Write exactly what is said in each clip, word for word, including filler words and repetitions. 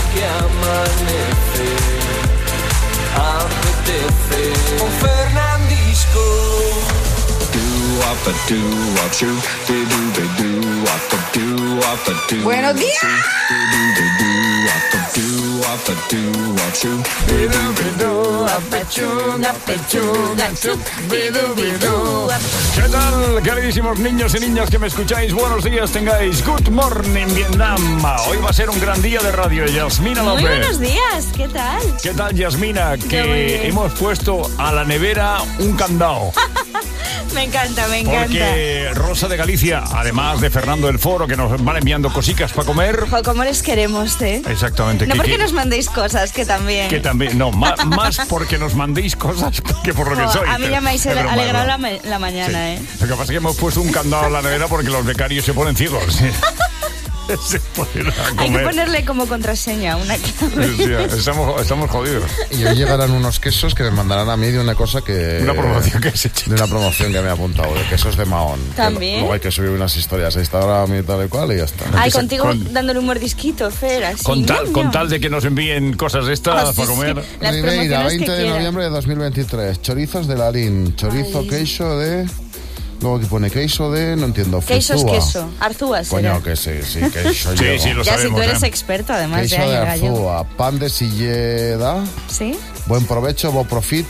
que amanece, apetece con Fernandisco. Buenos días. ¿Qué tal, queridísimos niños y niñas que me escucháis? Buenos días tengáis. Good morning, Vietnam. Hoy va a ser un gran día de radio. Yasmina López. Muy buenos días, ¿qué tal? ¿Qué tal, Yasmina? Que hemos puesto a la nevera un candado. Me encanta, me encanta. Porque Rosa de Galicia, además de Fernando del Foro, que nos van enviando cositas para comer. Jo, ¿cómo les queremos, eh? Exactamente. No que, porque que, nos mandéis cosas, que también. Que también, no, más, más porque nos mandéis cosas que por lo que Jo, sois. a mí ya me habéis broma, alegrado ¿no? la, ma- la mañana, Sí. ¿eh? Lo que pasa es que hemos puesto un candado en la nevera porque los becarios se ponen ciegos. Se ponen a comer. Hay que ponerle como contraseña una clave. Sí, estamos, estamos jodidos. Y hoy llegarán unos quesos que me mandarán a mí de una cosa que... Una promoción que has hecho. De una promoción que me he apuntado, de quesos de Mahón. También. Que luego hay que subir unas historias a Instagram y tal y cual y ya está. Ay, Empieza contigo con- dándole un mordisquito, Fer, así. Con tal, ñam, con ñam. tal de que nos envíen cosas de estas Ah, sí, para comer. sí. Las Ribeira, promociones veinte que de quieran. noviembre de dos mil veintitrés. Chorizos de Larín. Chorizo, Ay. queso de... Luego aquí pone queso de... No entiendo. Queso es Frizúa. queso. Arzúa será. Coño, que sí, sí, queso Sí, llego. sí, lo Ya, si sabemos. tú eres ¿eh? experto, además Queso de de ahí, gallego. Arzúa. Pan de silleda. ¿Sí? Buen provecho, bo profit,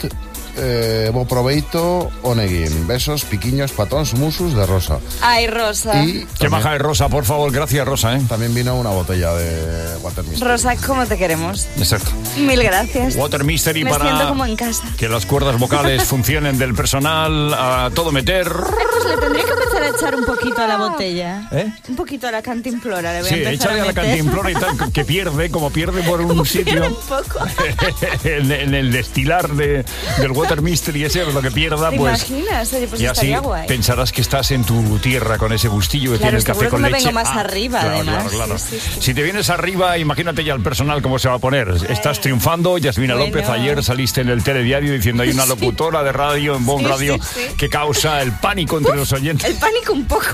eh, bo proveito, oneguín. Besos, piquiños, patons, musus de Rosa. Ay, Rosa. Y Qué también, maja es Rosa, por favor. Gracias, Rosa, ¿eh? también vino una botella de Water Mystery. Rosa, ¿cómo te queremos? Exacto. Mil gracias. Water Mystery Me para siento como en casa. que las cuerdas vocales funcionen del personal, a todo meter. Ay, pues le tendría que empezar a echar un poquito a la botella. ¿Eh? Un poquito a la cantimplora, le voy Sí, a empezar échale a la meter. cantimplora y tal, que pierde, como pierde por un Pierde sitio. un poco. en, en el destilar de, del Water Mystery ese, lo que pierda, ¿Te pues... imaginas? Oye, pues y así estaría guay. pensarás que estás en tu tierra con ese gustillo que Claro, tiene el café seguro con que me leche. vengo más arriba, claro, además. Claro, claro. Sí, sí, sí. Si te vienes arriba, imagínate ya el personal cómo se va a poner. Estás triunfando. Yasmina Bueno. López, ayer saliste en el telediario diciendo hay una locutora de radio en Bon Sí, Radio sí, sí. que causa el pánico entre los oyentes. El pánico un poco.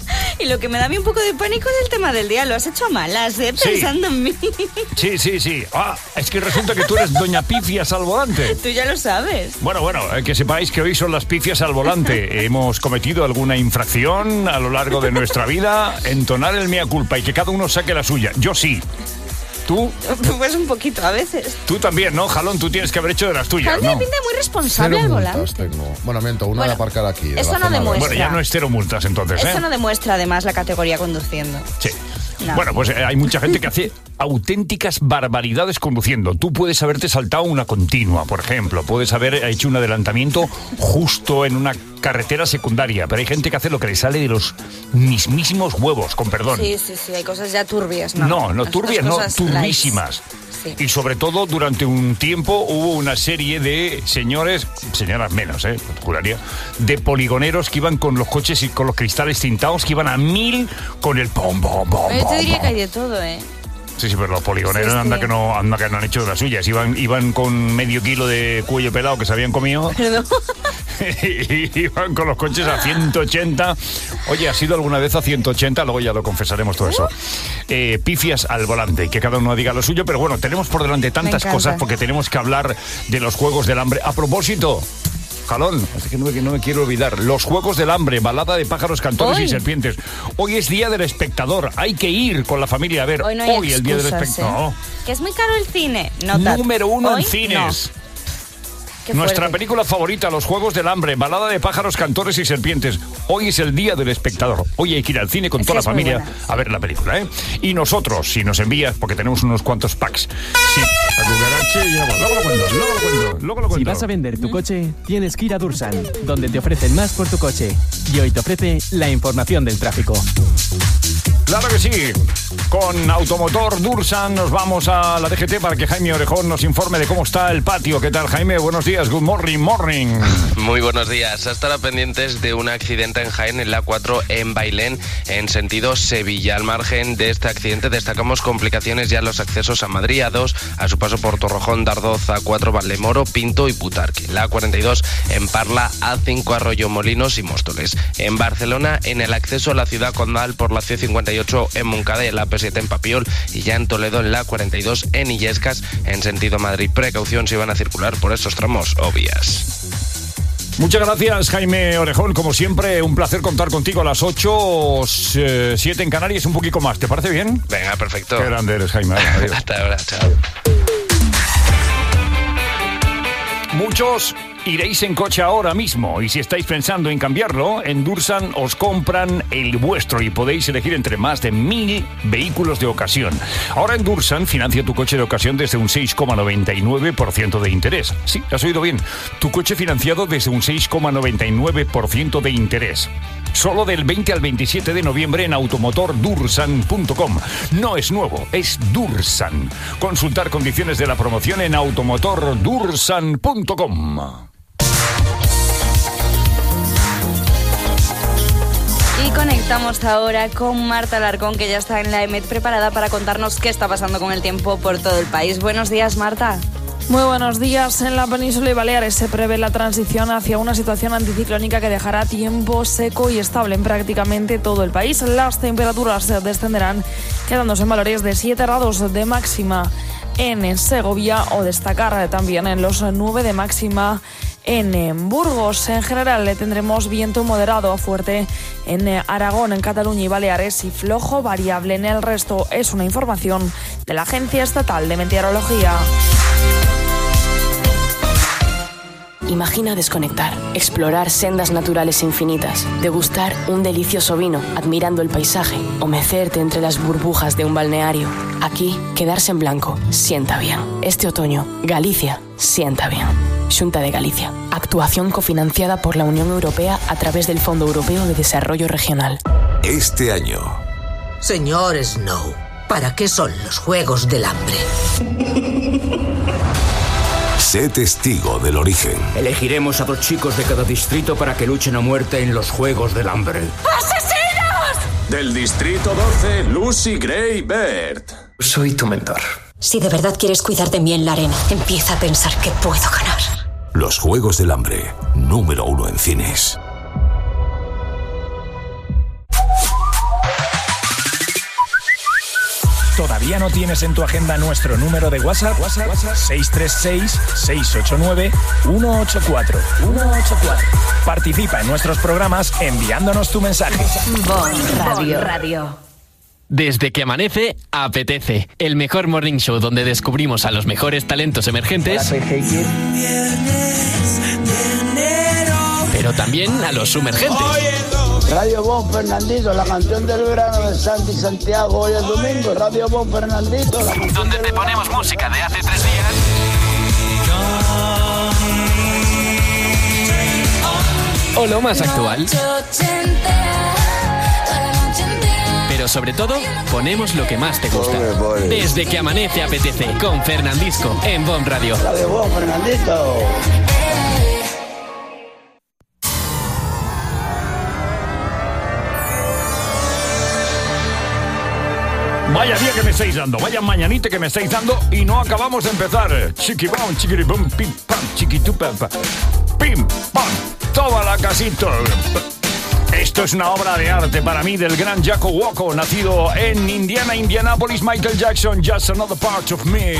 Y lo que me da a mí un poco de pánico es el tema del día. Lo has hecho a malas, ¿eh? Sí. Pensando en mí. Sí, sí, sí. Ah, es que resulta que tú eres doña Pifias al volante. Tú ya lo sabes. Bueno, bueno, eh, que sepáis que hoy son las pifias al volante. Hemos cometido alguna infracción a lo largo de nuestra vida. Entonar el mea culpa y que cada uno saque la suya. Yo sí. Tú, Pues un poquito a veces. tú también, ¿no? Jalón, tú tienes que haber hecho de las tuyas, Jaime ¿no? pinta muy responsable Cero al multas volante. tengo. Bueno, miento, una Bueno, de aparcar aquí. de eso la no zona de- demuestra. Bueno, ya no es cero multas entonces, ¿eh? Eso no demuestra además la categoría conduciendo. Sí. No. Bueno, pues eh, hay mucha gente que hace auténticas barbaridades conduciendo. Tú puedes haberte saltado una continua, por ejemplo. Puedes haber hecho un adelantamiento justo en una carretera secundaria. Pero hay gente que hace lo que le sale de los mismísimos huevos, con perdón. Sí, sí, sí, hay cosas ya turbias, ¿no? No, no Las- turbias, las no, cosas turbísimas. light. Sí. Y sobre todo durante un tiempo hubo una serie de señores, señoras menos, eh, juraría, de poligoneros que iban con los coches y con los cristales tintados, que iban a mil con el pom, pom, pom, Yo te pom, diría pom. que hay de todo, ¿eh? Sí, sí, pero los poligoneros Sí, anda, sí. que no, anda que no han hecho de las suyas. Iban, iban con medio kilo de cuello pelado que se habían comido. Perdón. Y iban con los coches a ciento ochenta. Oye, ¿has ido alguna vez a ciento ochenta? Luego ya lo confesaremos todo eso. Eh, pifias al volante, que cada uno diga lo suyo. Pero bueno, tenemos por delante tantas encanta. cosas porque tenemos que hablar de los Juegos del Hambre. A propósito... Jalón, es que no, me- no me quiero olvidar. Los Juegos del Hambre, balada de pájaros, cantores Hoy. y serpientes. Hoy es Día del Espectador. Hay que ir con la familia a ver. Hoy no hay el Día del excusas, Espectador. ¿eh? Que es muy caro el cine. No tanto. Número uno Hoy, en cines. no. Qué Nuestra fuerte. película favorita, Los Juegos del Hambre, balada de pájaros, cantores y serpientes. Hoy es el Día del Espectador. Hoy hay que ir al cine con Es toda que la es muy familia buena. a ver la película, ¿eh? Y nosotros, si nos envías, porque tenemos unos cuantos packs. Sí, la cucaracha y ya va. Luego lo cuento, luego lo cuento, luego lo Si cuento. vas a vender tu coche, tienes que ir a Dursan, donde te ofrecen más por tu coche. Y hoy te ofrece la información del tráfico. Claro que sí. Con Automotor Dursan nos vamos a la D G T para que Jaime Orejón nos informe de cómo está el patio. ¿Qué tal, Jaime? Buenos días. Good morning, morning. Muy buenos días. Estará pendientes de un accidente en Jaén en la A cuatro en Bailén, en sentido Sevilla. Al margen de este accidente destacamos complicaciones ya en los accesos a Madrid, A dos, a su paso por Torrejón, Dardoz, A cuatro, Valdemoro, Pinto y Butarque. La A cuarenta y dos en Parla, A cinco, Arroyo Molinos y Móstoles. en Barcelona, en el acceso a la ciudad condal por la C cincuenta y ocho en Montcada y en la A P siete en Papiol, y ya en Toledo en la cuarenta y dos en Illescas en sentido Madrid. Precaución si van a circular por estos tramos o vías. Muchas gracias, Jaime Orejón. Como siempre, un placer contar contigo a las ocho, siete en Canarias, un poquito más. ¿Te parece bien? Venga, perfecto. Qué grande eres, Jaime. Adiós. Hasta ahora, chao. Muchos iréis en coche ahora mismo, y si estáis pensando en cambiarlo, en Dursan os compran el vuestro y podéis elegir entre más de mil vehículos de ocasión. Ahora en Dursan financia tu coche de ocasión desde un seis coma noventa y nueve por ciento de interés. Sí, has oído bien. Tu coche financiado desde un seis coma noventa y nueve por ciento de interés. Solo del veinte al veintisiete de noviembre en automotor dursan punto com. No es nuevo, es Dursan. Consultar condiciones de la promoción en automotor dursan punto com. Y conectamos ahora con Marta Alarcón, que ya está en la E M E T preparada para contarnos qué está pasando con el tiempo por todo el país. Buenos días, Marta. Muy buenos días. En la península y Baleares se prevé la transición hacia una situación anticiclónica que dejará tiempo seco y estable en prácticamente todo el país. Las temperaturas descenderán, quedándose en valores de siete grados de máxima en Segovia, o destacar también en los nueve de máxima en Burgos. En general tendremos viento moderado a fuerte en Aragón, en Cataluña y Baleares, y flojo variable en el resto. Es una información de la Agencia Estatal de Meteorología. Imagina desconectar, explorar sendas naturales infinitas, degustar un delicioso vino admirando el paisaje o mecerte entre las burbujas de un balneario. Aquí, quedarse en blanco sienta bien. Este otoño, Galicia sienta bien. Xunta de Galicia. Actuación cofinanciada por la Unión Europea a través del Fondo Europeo de Desarrollo Regional. Este año. Señor Snow, ¿para qué son los Juegos del Hambre? Sé testigo del origen. Elegiremos a dos chicos de cada distrito para que luchen a muerte en los Juegos del Hambre. ¡Asesinos! Del distrito doce, Lucy Gray Baird. Soy tu mentor. Si de verdad quieres cuidar de mí en la arena, empieza a pensar que puedo ganar. Los Juegos del Hambre, número uno en cines. ¿Todavía no tienes en tu agenda nuestro número de WhatsApp? WhatsApp, WhatsApp seis tres seis, seis ocho nueve, uno ocho cuatro. Participa en nuestros programas enviándonos tu mensaje. Bon Radio. Bon Radio. Desde que amanece, apetece. El mejor morning show donde descubrimos a los mejores talentos emergentes. Pero también a los sumergentes. Radio Bon Fernandito, la canción del verano de Santi Santiago. Hoy es domingo, Radio Bon Fernandito. La donde te ponemos verano. Música de hace tres días. O lo más actual. Pero sobre todo, ponemos lo que más te gusta. Desde que amanece apetece, con Fernandisco, en Bon Radio. Radio Bon Fernandito. Vaya día que me estáis dando, vaya mañanita que me estáis dando y no acabamos de empezar. Chiquibam, chiquiribum, pim, pam, chiquitupam, pim, pam, toda la casita. Esto es una obra de arte para mí del gran Jaco Woko, nacido en Indiana, Indianapolis, Michael Jackson, Just Another Part of Me.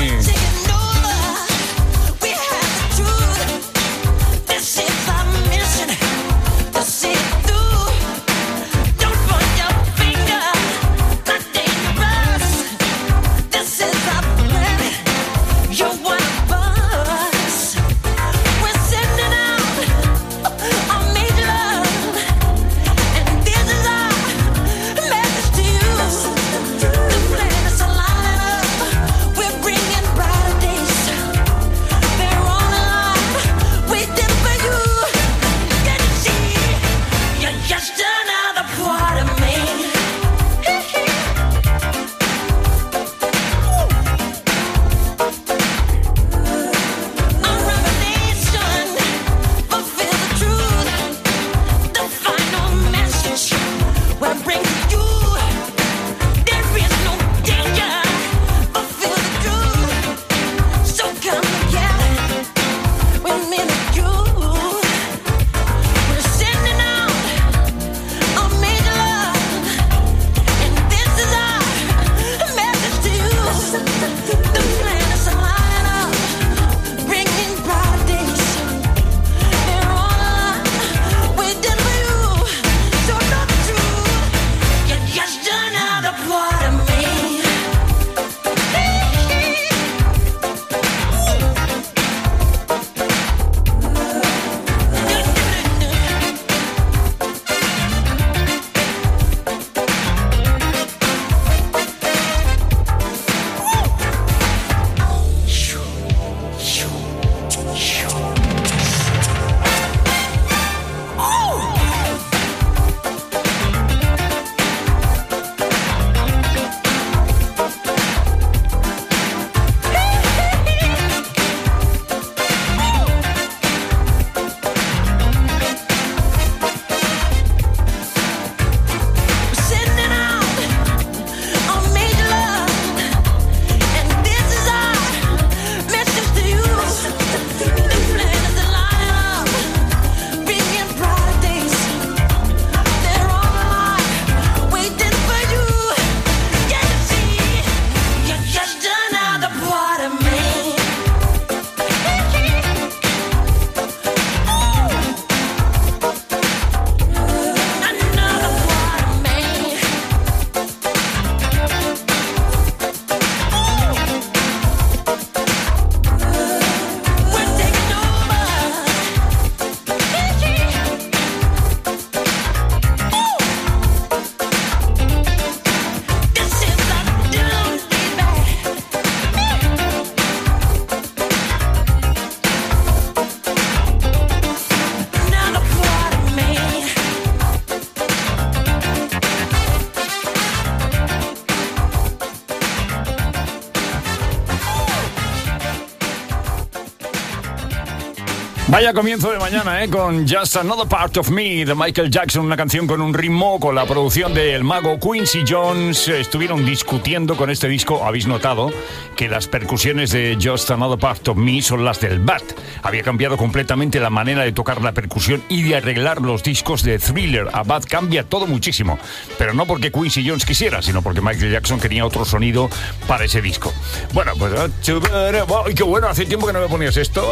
We're bringing brighter days. Vaya comienzo de mañana, ¿eh? Con Just Another Part of Me de Michael Jackson, una canción con un ritmo, con la producción del mago Quincy Jones. Estuvieron discutiendo con este disco. Habéis notado que las percusiones de Just Another Part of Me son las del Bat. Había cambiado completamente la manera de tocar la percusión y de arreglar los discos de Thriller. A Bat cambia todo muchísimo, pero no porque Quincy Jones quisiera, sino porque Michael Jackson quería otro sonido para ese disco. Bueno, pues... ¡ay, qué bueno! Hace tiempo que no me ponías esto.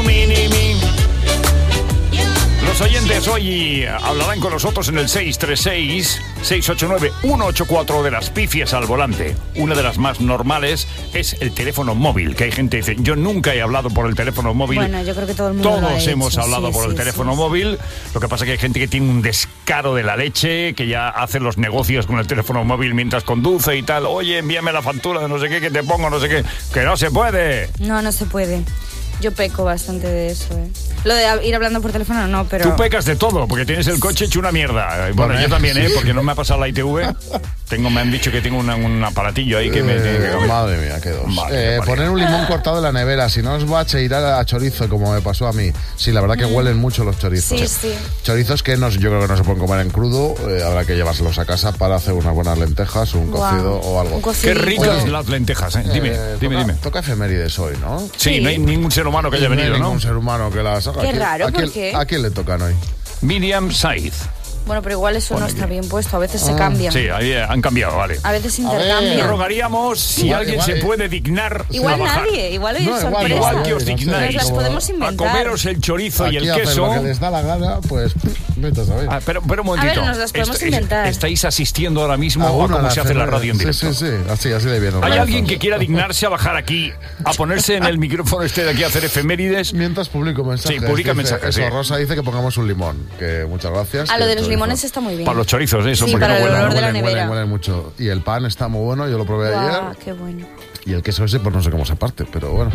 Los oyentes hoy hablarán con nosotros en el seis tres seis, seis ocho nueve, uno ocho cuatro de las pifias al volante. Una de las más normales es el teléfono móvil, que hay gente que dice, yo nunca he hablado por el teléfono móvil. Bueno, yo creo que todo el mundo Todos lo ha hecho. hemos hablado sí, por sí, el teléfono sí, móvil. Lo que pasa es que hay gente que tiene un descaro de la leche, que ya hace los negocios con el teléfono móvil mientras conduce y tal. Oye, envíame la factura de no sé qué, que te pongo no sé qué. ¡Que no se puede! No, no se puede. Yo peco bastante de eso, ¿eh? Lo de ir hablando por teléfono no, pero... Tú pecas de todo, porque tienes el coche hecho una mierda. Bueno, Bueno, yo también, sí. ¿eh? Porque no me ha pasado la I T V. Tengo, me han dicho que tengo una, un aparatillo ahí que me... Eh, madre mía, qué dos. Vale, Eh, vale. poner un limón cortado en la nevera, si no os va a cheirar a chorizo, como me pasó a mí. Sí, la verdad que huelen mucho los chorizos. Sí, sí. Chorizos que no, yo creo que no se pueden comer en crudo, eh, habrá que llevárselos a casa para hacer unas buenas lentejas, un Guau, cocido o algo. un cocido. Qué ricas Oye, las lentejas, ¿eh? Dime, eh, dime, toca, dime. Toca efemérides hoy, ¿no? Sí, Sí. no hay ningún ser humano que haya No hay venido, ¿no? ningún ser humano que las haga. Qué ¿A quién- raro, a ¿por quién- qué? ¿A quién le tocan hoy? Miriam Saiz. Bueno, pero igual eso Pone no está aquí. bien puesto. A veces se Ah, cambian. Sí, ahí eh, han cambiado, vale. A veces se A ver. intercambian. Rogaríamos si Igual- alguien igual, se eh. puede dignar Igual a bajar. nadie, igual hoy No, es igual, sorpresa. Igual que os no sé, dignáis Nos las como- podemos a inventar. comeros el chorizo y Aquí el hacen queso. lo que les da la gana, pues vete a saber. Ah, pero, pero un momentito. A ver, nos las podemos Est- inventar. ¿Estáis asistiendo ahora mismo A a una cómo la se hace la efeméride. radio en directo? Sí, sí, sí, así, así de bien. ¿Hay Vamos. alguien que quiera dignarse a bajar aquí, a ponerse en el micrófono este de aquí a hacer efemérides? Mientras publico mensajes. Sí, publica dice- mensajes, Eso, sí. Rosa dice que pongamos un limón, que muchas gracias. A que lo de el los chorizo- limones está muy bien. Para los chorizos, eso, Sí, porque para no el huelen. olor de la Huelen, nevera. huelen, huelen mucho. Y el pan está muy bueno, yo lo probé Guau, ayer. qué bueno. Y el queso ese, pues no sé cómo se parte, pero bueno.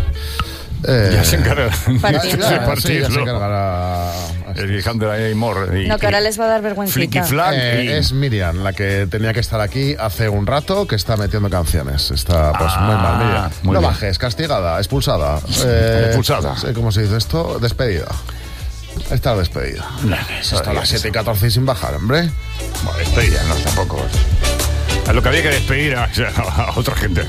Eh, Ya se encarga Partirlo. ya, de sí, ya partirlo. se encargará. El Alejandro y Mor. y- No, que ahora y- les va a dar Flicky vergüencita. Flack Eh, y- es Miriam, la que tenía que estar aquí hace un rato, que está metiendo canciones. Está pues Ah, muy mal, Miriam. muy no bien. bajes, castigada, expulsada. Eh, Expulsada. sí, ¿cómo se dice esto? Despedida. Está despedida. Eso, Está a las eso. siete y catorce y sin bajar, hombre. Bueno, despedida, no, tampoco. A lo que había que despedir a, a otra gente.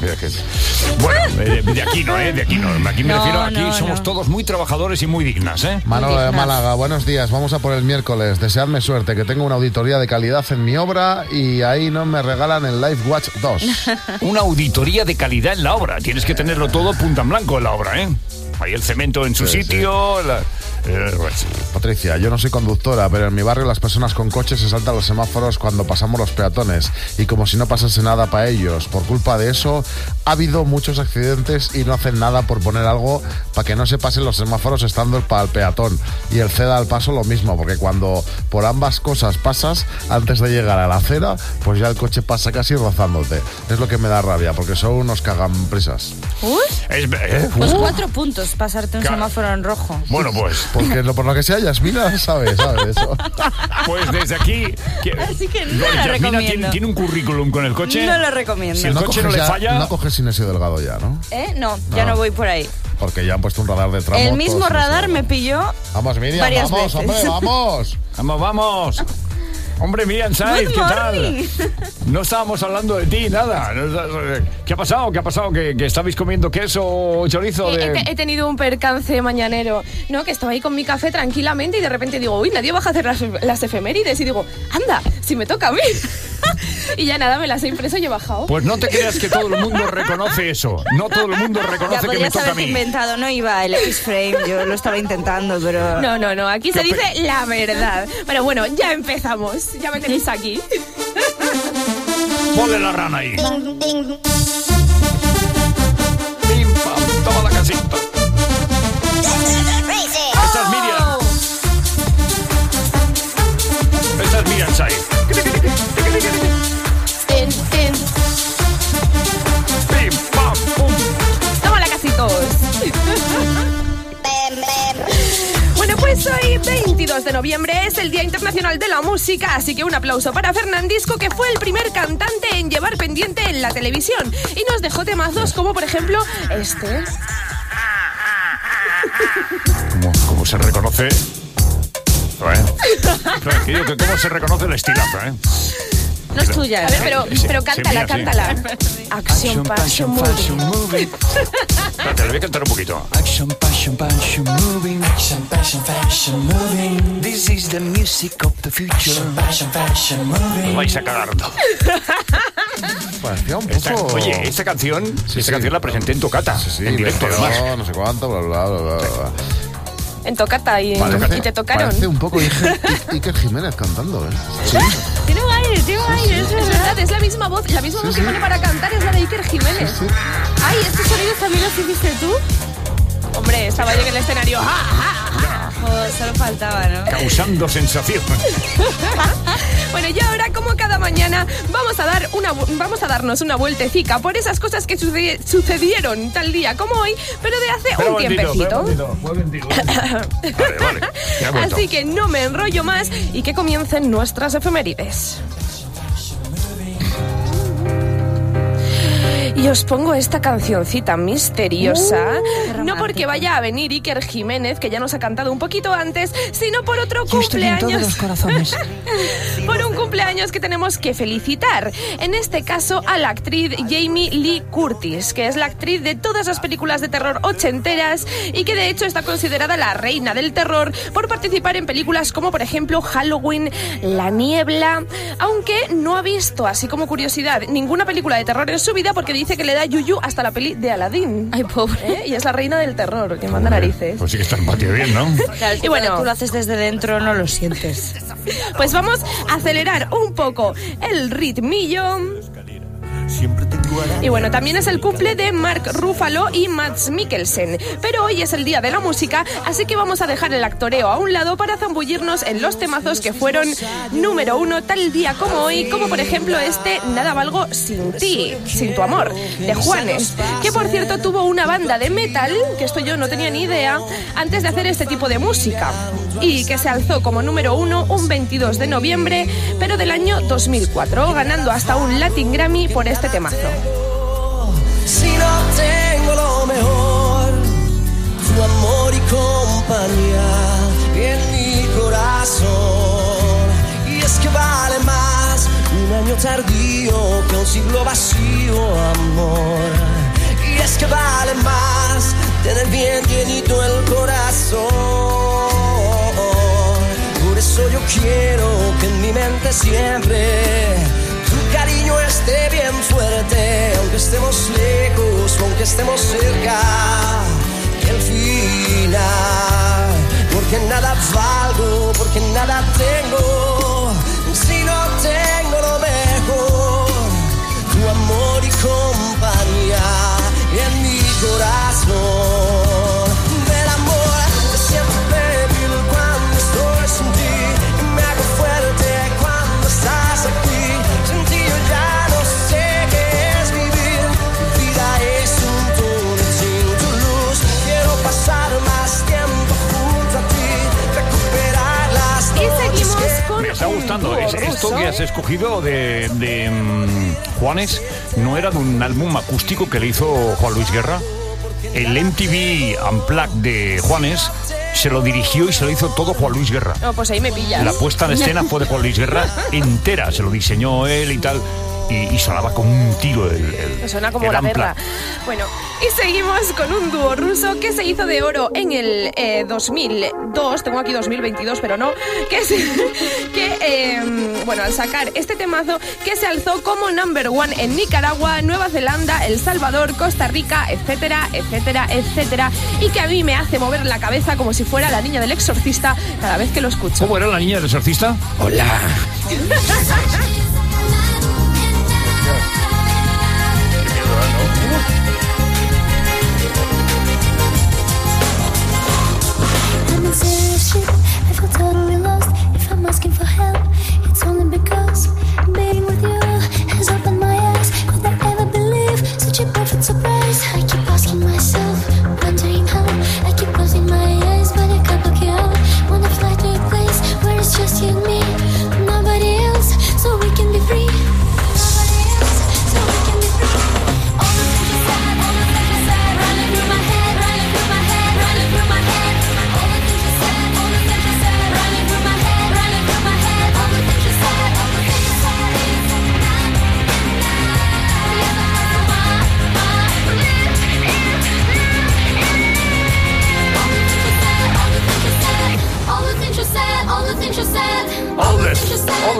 Bueno, eh, de aquí no, ¿eh? De aquí no. Aquí me No, refiero, aquí no, somos no. todos muy trabajadores y muy dignas, ¿eh? Manolo de Dignas. Málaga, buenos días. Vamos a por el miércoles. Deseadme suerte, que tengo una auditoría de calidad en mi obra y ahí no me regalan el Life Watch dos. Una auditoría de calidad en la obra. Tienes que tenerlo todo punta en blanco en la obra, ¿eh? Ahí el cemento en su Sí, sitio. la- eh, pues, Patricia, yo no soy conductora, pero en mi barrio las personas con coches se saltan los semáforos cuando pasamos los peatones y como si no pasase nada para ellos. Por culpa de eso ha habido muchos accidentes y no hacen nada por poner algo para que no se pasen los semáforos estando para el peatón. Y el ceda al paso lo mismo, porque cuando por ambas cosas pasas, antes de llegar a la acera, pues ya el coche pasa casi rozándote. Es lo que me da rabia, porque son unos cagamprisas. Uy, es- eh, pues uh, cuatro puntos pasarte un Claro. semáforo en rojo. Bueno, pues, Porque lo- por lo que sea, Yasmina sabe, sabe eso. pues desde aquí. que- Así que no lo Yasmina recomiendo. tiene, tiene un currículum con el coche. No lo recomiendo. Si el coche no coges le ya- falla. no coges Inesio Delgado ya, ¿no? ¿Eh? No, ya No. no voy por ahí. Porque ya han puesto un radar de tramo. El mismo todos radar esos. me pilló Vamos, Miriam, varias vamos, veces. hombre, vamos. Vamos, vamos. Hombre, Miriam Sáenz, Good ¿qué morning. tal? No estábamos hablando de ti, nada. No- ¿Qué ha pasado? ¿Qué ha pasado? ¿Que, que estabais comiendo queso o chorizo? He, De... he- he tenido un percance mañanero, ¿no? Que estaba ahí con mi café tranquilamente y de repente digo, uy, nadie baja a hacer las, las efemérides. Y digo, anda, si me toca a mí. Y ya nada, me las he impreso y he bajado. Pues no te creas que todo el mundo reconoce eso. No todo el mundo Ya reconoce que me podrías toca a haberte mí. inventado, no iba el X-Frame, yo lo estaba intentando, pero... No, no, no, aquí se Yo pe- dice la verdad. Pero bueno, ya empezamos, ya me tenéis aquí. Ponle la rana ahí. Pim, pam, toma la casita. Esta es Miriam. Esta es Miriam Sáenz. Tin, tin. Pim, pam, pum. Toma la casitos. Bueno, pues hoy, veintidós de noviembre, es el Día Internacional de la Música, así que un aplauso para Fernandisco, que fue el primer cantante en llevar pendiente en la televisión y nos dejó temazos como, por ejemplo, este. ¿Cómo, cómo ¿Cómo se reconoce? ¿Eh? ¿Cómo se reconoce el estilazo, eh? No es tuya. A ver, pero, Sí, pero sí, cántala, mía, sí. cántala. Action, passion, movie. Espérate, le voy a cantar un poquito. Action, passion, passion, moving. Action, passion, fashion, moving. This is the music of the future. Action, passion, fashion, moving. Os vais a cagar todo. Parecía un poco... Esta, oye, esta canción, Sí, esta sí. canción la presenté en Tocata, Sí, sí, en directo pero además. no sé cuánto, bla, bla, bla, bla, bla. En Tocata y, Parece- y te tocaron. Parece un poco Iker, Iker Jiménez cantando, ¿eh? Sí. Tiene un aire, tiene un aire. Es verdad, es la misma voz. La misma voz que pone para cantar es la de Iker Jiménez. Ay, ¿estos sonidos también los hiciste tú? Hombre, estaba yo en el escenario. ¡Ja, ja, ja! Joder, solo faltaba, ¿no? Causando sensación. Bueno, y ahora, como cada mañana, vamos a dar una vu- vamos a darnos una vueltecica por esas cosas que suce- sucedieron tal día como hoy, pero de hace Espera un momentito, espera tiempecito. un momentito, un momentito. Vale, vale. Ya he vuelto. Así que no me enrollo más y que comiencen nuestras efemérides. Y os pongo esta cancioncita misteriosa, no porque vaya a venir Iker Jiménez, que ya nos ha cantado un poquito antes, sino por otro cumpleaños. corazones. Por un cumpleaños que tenemos que felicitar. En este caso a la actriz Jamie Lee Curtis, que es la actriz de todas las películas de terror ochenteras y que de hecho está considerada la reina del terror por participar en películas como por ejemplo Halloween, La Niebla, aunque no ha visto, así como curiosidad, ninguna película de terror en su vida porque dice que le da yuyu hasta la peli de Aladdin. Ay, pobre. ¿Eh? Y es la reina del terror, que manda narices. Pues sí que está empatía bien, ¿no? Claro, Y bueno, tú lo haces desde dentro, no lo sientes. pues vamos a acelerar un poco el ritmillo. Y bueno, también es el cumple de Mark Ruffalo y Mads Mikkelsen. Pero hoy es el día de la música, así que vamos a dejar el actoreo a un lado para zambullirnos en los temazos que fueron número uno tal día como hoy, como por ejemplo este Nada valgo sin ti, sin tu amor, de Juanes, que por cierto tuvo una banda de metal, que esto yo no tenía ni idea, antes de hacer este tipo de música, y que se alzó como número uno un veintidós de noviembre, pero del año dos mil cuatro, ganando hasta un Latin Grammy por este temazo. Si no tengo lo mejor, tu amor y compañía en mi corazón. Y es que vale más un año tardío que un siglo vacío, amor. Y es que vale más tener bien llenito el corazón. Por eso yo quiero que en mi mente siempre tu cariño esté bien fuerte, aunque estemos lejos, aunque estemos cerca, el final. Porque nada valgo, porque nada tengo, si no tengo lo mejor, tu amor y compañía en mi corazón. Del amor que siempre vivo cuando estoy sin ti, y me hago fuerte cuando estás aquí. Me está gustando. Es, esto que has escogido de, de mm, Juanes no era de un álbum acústico que le hizo Juan Luis Guerra. El M T V Unplugged de Juanes se lo dirigió y se lo hizo todo Juan Luis Guerra. No, pues ahí me pillas. La puesta en escena fue de Juan Luis Guerra entera, se lo diseñó él y tal. Y, y sonaba como un tiro el, el Suena como el la Unplugged. guerra. Bueno, y seguimos con un dúo ruso que se hizo de oro en el eh, dos mil dos, tengo aquí dos mil veintidós, pero no, que, se, que eh, bueno, al sacar este temazo, que se alzó como number one en Nicaragua, Nueva Zelanda, El Salvador, Costa Rica, etcétera, etcétera, etcétera, y que a mí me hace mover la cabeza como si fuera la niña del exorcista cada vez que lo escucho. ¿Cómo era la niña del exorcista? Hola. I'm in serious shit. I feel totally lost. If I'm asking for help, it's only because being with you has opened my eyes. Could I ever believe such a perfect surprise? I keep asking myself, wondering how. I keep closing my eyes, but I can't look you out. Wanna fly to a place where it's just you and me, nobody else, so we can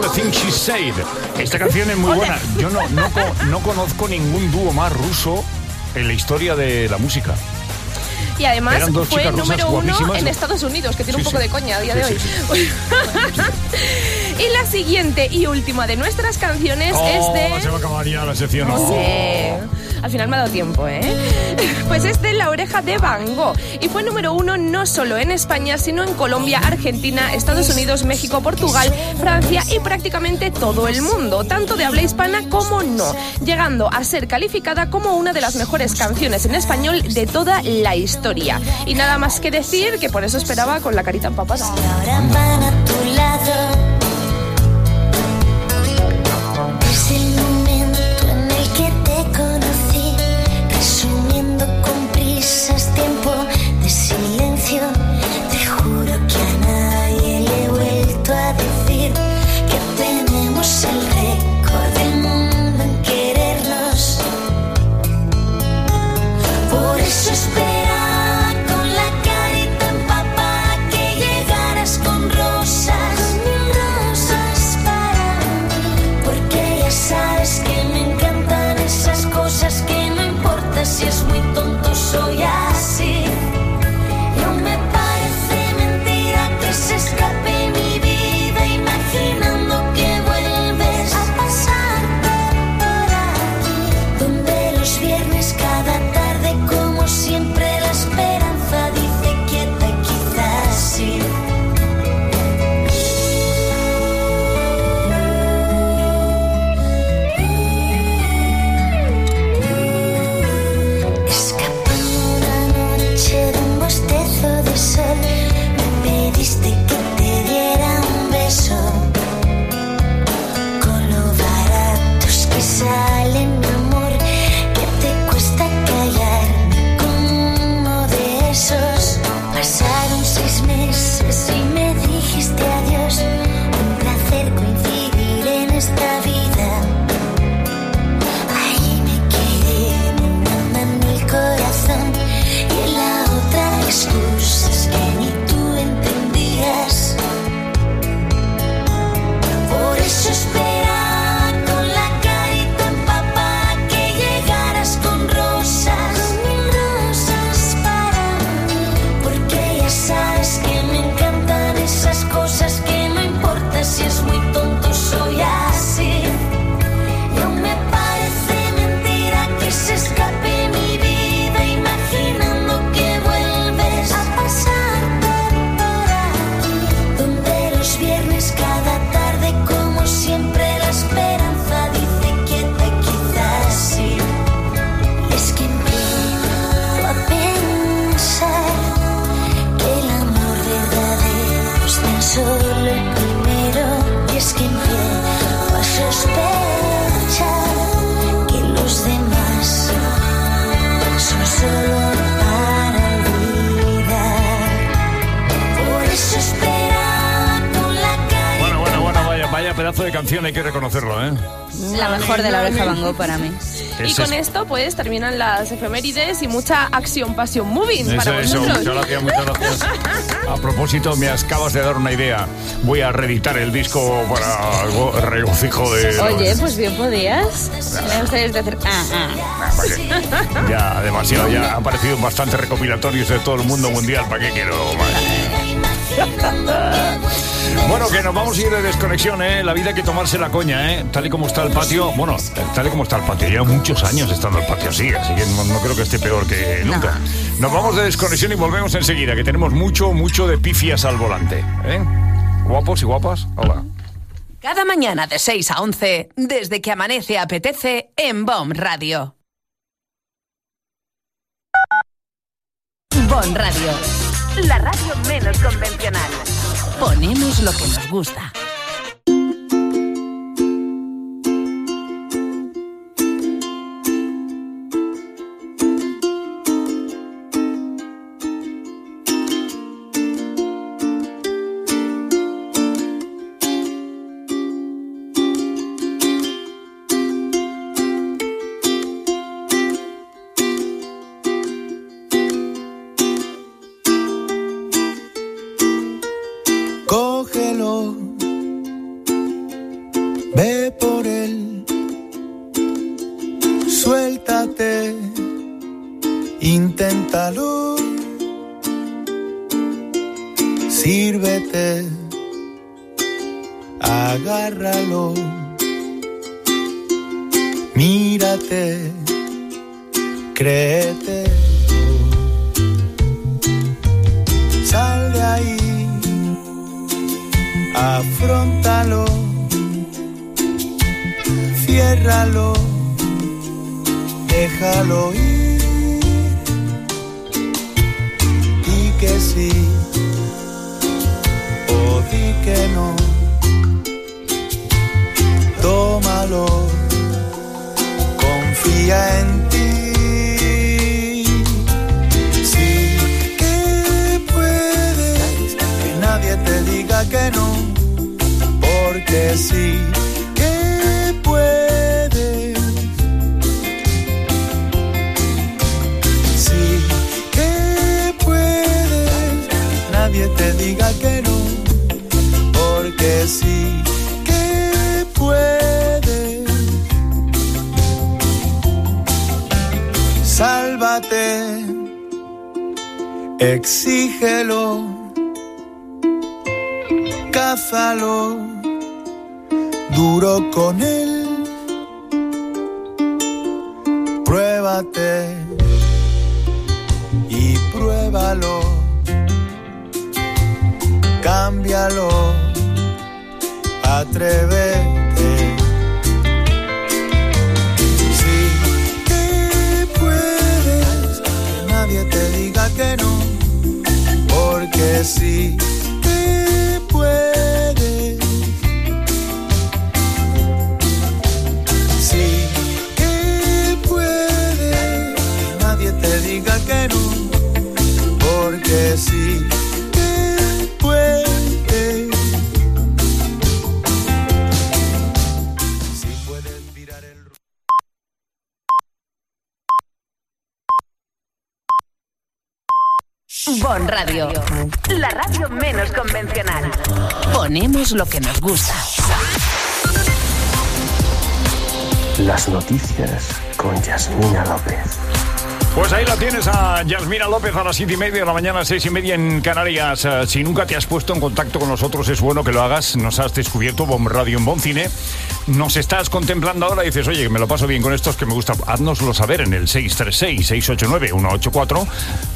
the Things She Said. Esta canción es muy buena. Yo no, no, no conozco ningún dúo más ruso en la historia de la música. Y además fue número uno guapísimas en Estados Unidos, que tiene sí, un poco sí. de coña a día sí, de hoy. Sí, sí. Y la siguiente y última de nuestras canciones oh, es de... se va a acabar ya la sección. Oh. Sí. Al final me ha dado tiempo, ¿eh? Pues es de La Oreja de Van Gogh. Y fue número uno no solo en España, sino en Colombia, Argentina, Estados Unidos, México, Portugal, Francia y prácticamente todo el mundo, tanto de habla hispana como no, llegando a ser calificada como una de las mejores canciones en español de toda la historia. Y nada más que decir que por eso esperaba con la carita empapada. Ahora van a tu lado. Desde el momento en el que te conocí, resumiendo con prisas tiempo de silencio, te juro que a nadie le he vuelto a decir que tenemos el récord del mundo en querernos. Por eso esperaba con la carita empapada que llegaras con rosas, rosas para mí, porque ya sabes que me encantan esas cosas que no importa si es muy tonto, soy así. No me parece mentira que se escape mi vida imaginando que vuelves a pasar por aquí, donde los viernes cada tarde como siempre la esperanza dice quieta, quizás sí. Escapando una noche de un bostezo de sol, me pediste que te diera un beso, con lo baratos que salen, mi amor, que te cuesta callarme con uno de esos. Pasaron seis meses y me dijiste adiós, un placer coincidir en esta vida. Ahí me quedé, una en el corazón y en la otra excusas que ni tú entendías. Por eso esperaba con la carita empapada que llegaras con rosas, mil rosas para mí, porque ya sabes que me encantan esas cosas que no importa si es muy tonto, soy así. No me parece mentira que se escape mi vida imaginando que vuelves a pasar por aquí, donde los viernes cada tarde como siempre la esperanza dice quieta, quizás sí. Es que empiezo a pensar que el amor verdadero es tan solo el primero, y es que empiezo a sospechar que los demás son solo para olvidar. Por eso esperaba con la cara. Bueno, bueno, bueno, vaya, vaya pedazo de canción, hay que reconocerlo, ¿eh? La mejor de La Oreja Van Gogh para mí. Y Ese con es- esto pues terminan las efemérides y mucha acción, pasión, moving Eso, para eso, vosotros. muchas gracias, muchas gracias. A propósito, me acabas de dar una idea. Voy a reeditar el disco para algo regocijo de... Oye, pues bien podías. Me gustaría decir... Ah, ah. ¿Para qué? Ya, demasiado, ya han aparecido bastantes recopilatorios de todo el mundo mundial. ¿Para qué quiero más? Bueno, que nos vamos a ir de desconexión, ¿eh? La vida hay que tomarse la coña, ¿eh? Tal y como está el patio, bueno, tal y como está el patio, lleva muchos años estando el patio así, así que no, no creo que esté peor que nunca. Nos vamos de desconexión y volvemos enseguida, que tenemos mucho, mucho de pifias al volante, ¿eh? Guapos y guapas, hola. Cada mañana de seis a once, desde que amanece apetece en B O M Radio. B O M Radio, la radio menos convencional. Ponemos lo que nos gusta. Sírvete, agárralo, mírate, créete, sal de ahí, afróntalo, ciérralo, déjalo ir, di que sí o di que no, tómalo, confía en ti, sí que puedes, que nadie te diga que no, porque sí que puedes, sí que puedes, nadie te diga que no, porque sí que puedes. Sálvate, exígelo, cázalo, duro con él, pruébate y pruébalo, cámbialo, atrévete. Sí que puedes, que nadie te diga que no, porque sí que puedes. Sí que puedes, que nadie te diga que no, porque sí que puedes. Bon Radio, la radio menos convencional. Ponemos lo que nos gusta. Las noticias con Yasmina López. Pues ahí la tienes a Yasmina López a las siete y media de la mañana, seis y media en Canarias. Uh, si nunca te has puesto en contacto con nosotros, es bueno que lo hagas. Nos has descubierto Bon Radio en Bon Cine. Nos estás contemplando ahora y dices, oye, me lo paso bien con estos que me gusta. Haznoslo saber en el seis tres seis, seis ocho nueve, uno ocho cuatro.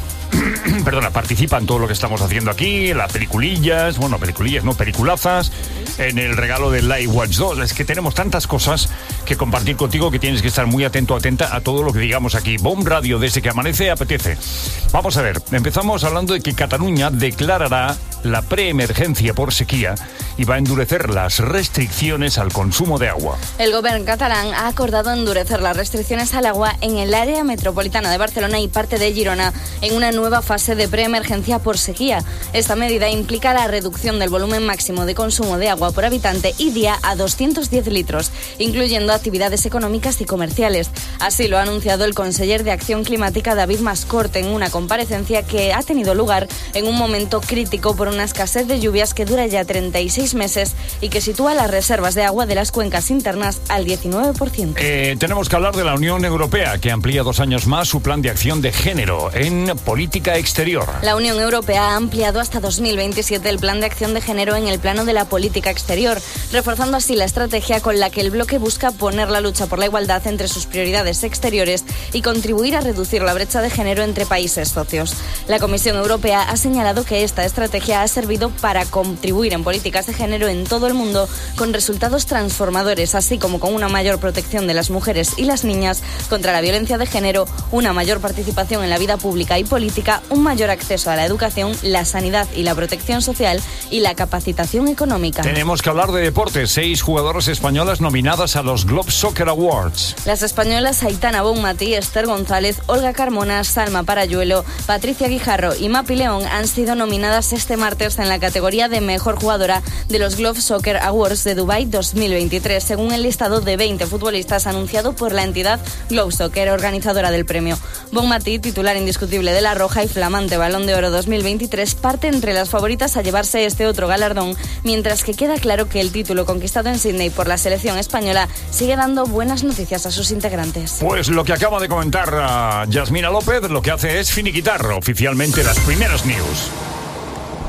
Perdona, participa en todo lo que estamos haciendo aquí, las peliculillas, bueno, peliculillas, no, peliculazas, en el regalo del Live Watch dos. Es que tenemos tantas cosas que compartir contigo que tienes que estar muy atento, atenta a todo lo que digamos aquí. Bon Radio, desde que amanece, apetece. Vamos a ver, empezamos hablando de que Cataluña declarará la preemergencia por sequía y va a endurecer las restricciones al consumo de agua. El gobierno catalán ha acordado endurecer las restricciones al agua en el área metropolitana de Barcelona y parte de Girona en una nueva fase de preemergencia por sequía. Esta medida implica la reducción del volumen máximo de consumo de agua por habitante y día a doscientos diez litros, incluyendo actividades económicas y comerciales. Así lo ha anunciado el conseller de Acción Climática David Mascort en una comparecencia que ha tenido lugar en un momento crítico por una escasez de lluvias que dura ya treinta y seis meses y que sitúa las reservas de agua de las cuencas internas al diecinueve por ciento. Eh, tenemos que hablar de la Unión Europea, que amplía dos años más su plan de acción de género en política exterior. La Unión Europea ha ampliado hasta dos mil veintisiete el plan de acción de género en el plano de la política exterior, reforzando así la estrategia con la que el bloque busca poner la lucha por la igualdad entre sus prioridades exteriores y contribuir a reducir la brecha de género entre países socios. La Comisión Europea ha señalado que esta estrategia ha servido para contribuir en políticas de género en todo el mundo con resultados transformadores, así como con una mayor protección de las mujeres y las niñas contra la violencia de género, una mayor participación en la vida pública y política, un mayor acceso a la educación, la sanidad y la protección social y la capacitación económica. Tenemos que hablar de deportes. Seis jugadoras españolas nominadas a los Globe Soccer Awards. Las españolas Aitana Bonmatí, Esther González, Olga Carmona, Salma Parayuelo, Patricia Guijarro y Mapi León han sido nominadas este martes en la categoría de mejor jugadora de los Globe Soccer Awards de Dubái dos mil veintitrés, según el listado de veinte futbolistas anunciado por la entidad Globe Soccer, organizadora del premio. Bonmatí, titular indiscutible de la Roja y flamante Balón de Oro dos mil veintitrés, parte entre las favoritas a llevarse este otro galardón, mientras que queda claro que el título conquistado en Sydney por la selección española sigue dando buenas noticias a sus integrantes. Pues lo que acaba de comentar uh, Yasmina López, lo que hace es finiquitar oficialmente las primeras news.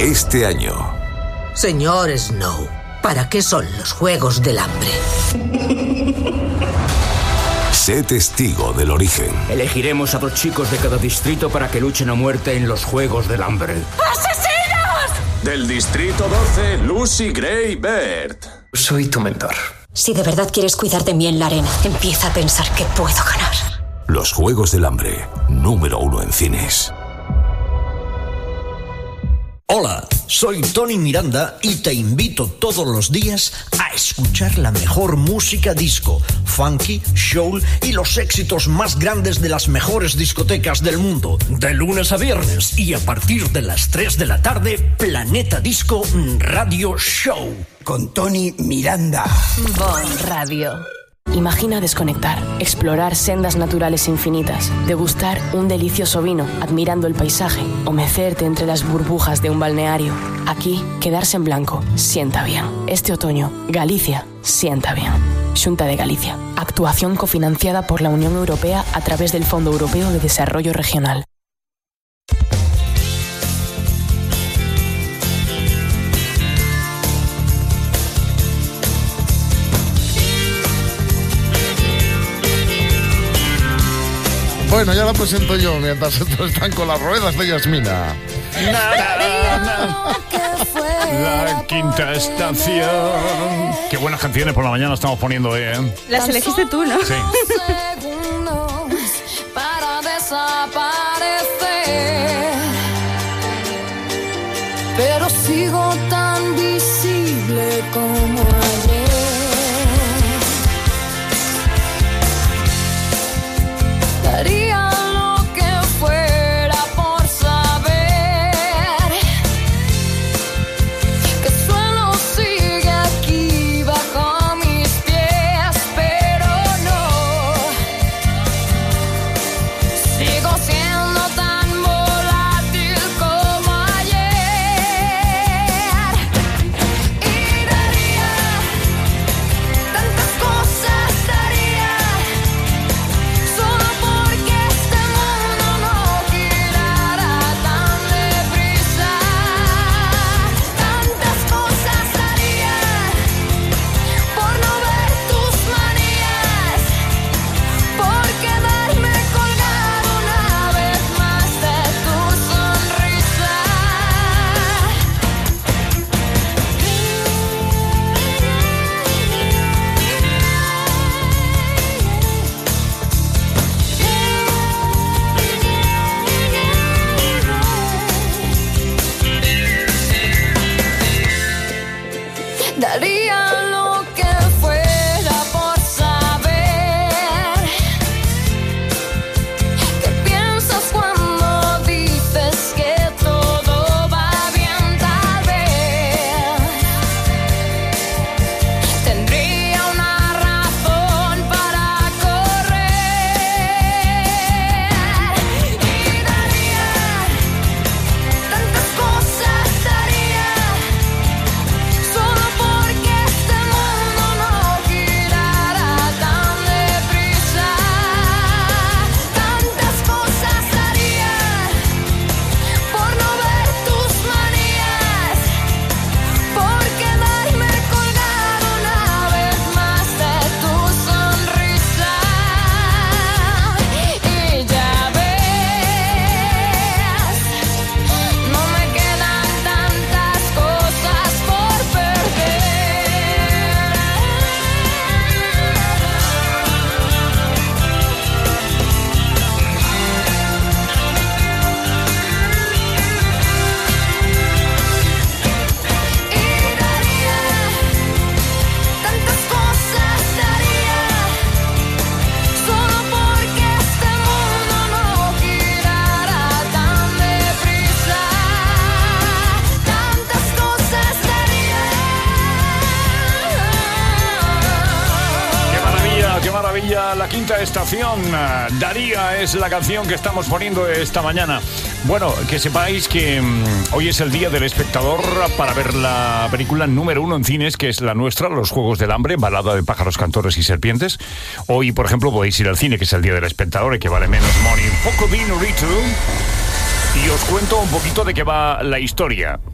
Este año. Señor Snow, ¿para qué son los Juegos del Hambre? Sé testigo del origen. Elegiremos a dos chicos de cada distrito para que luchen a muerte en los Juegos del Hambre. ¡Asesinos! Del distrito doce, Lucy Gray Baird. Soy tu mentor. Si de verdad quieres cuidar de mí en la arena, empieza a pensar que puedo ganar. Los Juegos del Hambre, número uno en cines. Hola, soy Tony Miranda y te invito todos los días a escuchar la mejor música disco, funky, soul y los éxitos más grandes de las mejores discotecas del mundo. De lunes a viernes y a partir de las tres de la tarde, Planeta Disco Radio Show. Con Tony Miranda. Bon Radio. Imagina desconectar, explorar sendas naturales infinitas, degustar un delicioso vino admirando el paisaje o mecerte entre las burbujas de un balneario. Aquí, quedarse en blanco sienta bien. Este otoño, Galicia sienta bien. Xunta de Galicia. Actuación cofinanciada por la Unión Europea a través del Fondo Europeo de Desarrollo Regional. Bueno, ya la presento yo mientras estos están con las ruedas de Yasmina. La quinta estación. Qué buenas canciones por la mañana estamos poniendo hoy, ¿eh? Las elegiste tú, ¿no? Sí. Para desaparecer, pero sigo tan visible como ayer. Daría lo que fuera por saber que el suelo sigue aquí bajo mis pies, pero no. Sigo siendo tan volátil como ayer. Y daría tantas cosas, daría solo porque este mundo no girara tan deprisa. Tantas cosas daría por no ver tus manías, por quedarme colgado una vez más de tu sonrisa. Daría lo que fuera por saber qué piensas cuando dices que todo va bien. Tal vez tendría una razón para correr. Y daría tantas cosas, daría solo porque este mundo no girara tan deprisa. Tantas cosas daría por no ver tus manías, por quedarme colgado una vez más de tu sonrisa. Y ya ves, no me quedan tantas cosas por perder. Y daría tantas cosas, daría solo porque este mundo no girara tan deprisa. Tantas cosas daría. ¡Qué maravilla, qué maravilla! La quinta estación. Daría es la canción que estamos poniendo esta mañana. Bueno, que sepáis que mm, hoy es el día del espectador para ver la película número uno en cines, que es la nuestra, Los Juegos del Hambre, balada de pájaros, cantores y serpientes. Hoy, por ejemplo, podéis ir al cine, que es el día del espectador y que vale menos money. Un poco dinerito. Y os cuento un poquito de qué va la historia.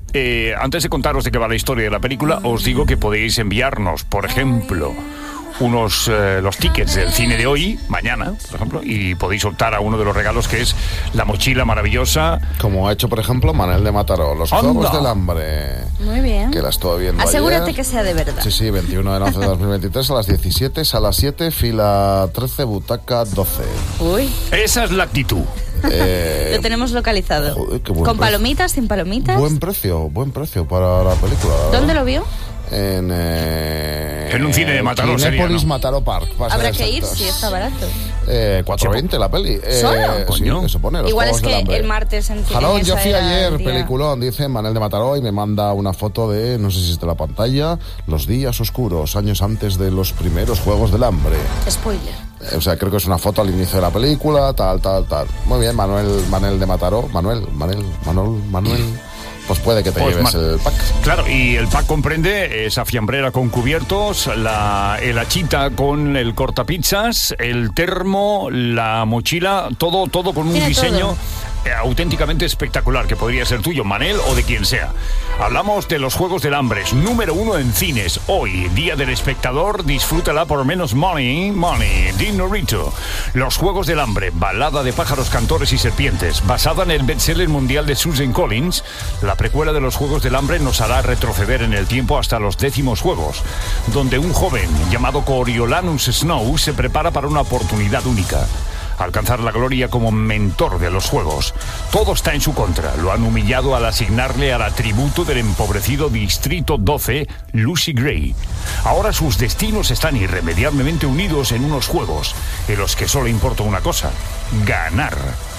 eh, antes de contaros de qué va la historia de la película, os digo que podéis enviarnos, por ejemplo, unos eh, los tickets del cine de hoy, mañana, por ejemplo, y podéis optar a uno de los regalos que es la mochila maravillosa. Como ha hecho, por ejemplo, Manel de Mataró, los ¡Anda! Juegos del Hambre. Muy bien. Que la estuve viendo Asegúrate ayer. que sea de verdad. Sí, sí, veintiuno de once de dos mil veintitrés a las diecisiete, sala siete, fila trece, butaca doce. Uy. Esa es la actitud. Eh, Lo tenemos localizado. Joder, qué buen ¿Con precio. palomitas, sin palomitas? Buen precio, buen precio para la película. la ¿Dónde verdad. lo vio? En, eh, En un cine de Mataró sería, Cinépolis ¿no? Mataró Park. para Habrá ser que ir exactos. si está barato. Eh, cuatro veinte la peli. Eh, ¿Solo? Sí, que se pone, los Igual es Juegos del que Hambre. el martes en Jalón, en yo esa fui era ayer, el día. peliculón, dice Manel de Mataró, y me manda una foto de, no sé si es de la pantalla, los días oscuros, años antes de los primeros Juegos del Hambre. Spoiler. Eh, O sea, creo que es una foto al inicio de la película, tal, tal, tal. Muy bien, Manuel, Manel de Mataró, Manuel, Manuel, Manuel, Manuel. Pues puede que te Pues lleves ma- el pack. Claro, y el pack comprende esa fiambrera con cubiertos, la, el hachita con el cortapizzas, el termo, la mochila, todo, todo con un Tiene diseño todo. eh, auténticamente espectacular, que podría ser tuyo, Manel, o de quien sea. Hablamos de los Juegos del Hambre, número uno en cines. Hoy, Día del Espectador, disfrútala por menos money, money, Dinorito. Los Juegos del Hambre, balada de pájaros, cantores y serpientes, basada en el bestseller mundial de Susan Collins. La precuela de los Juegos del Hambre nos hará retroceder en el tiempo hasta los décimos Juegos, donde un joven llamado Coriolanus Snow se prepara para una oportunidad única: alcanzar la gloria como mentor de los Juegos. Todo está en su contra. Lo han humillado al asignarle al atributo del empobrecido Distrito doce, Lucy Gray. Ahora sus destinos están irremediablemente unidos en unos Juegos, en los que solo importa una cosa: ganar.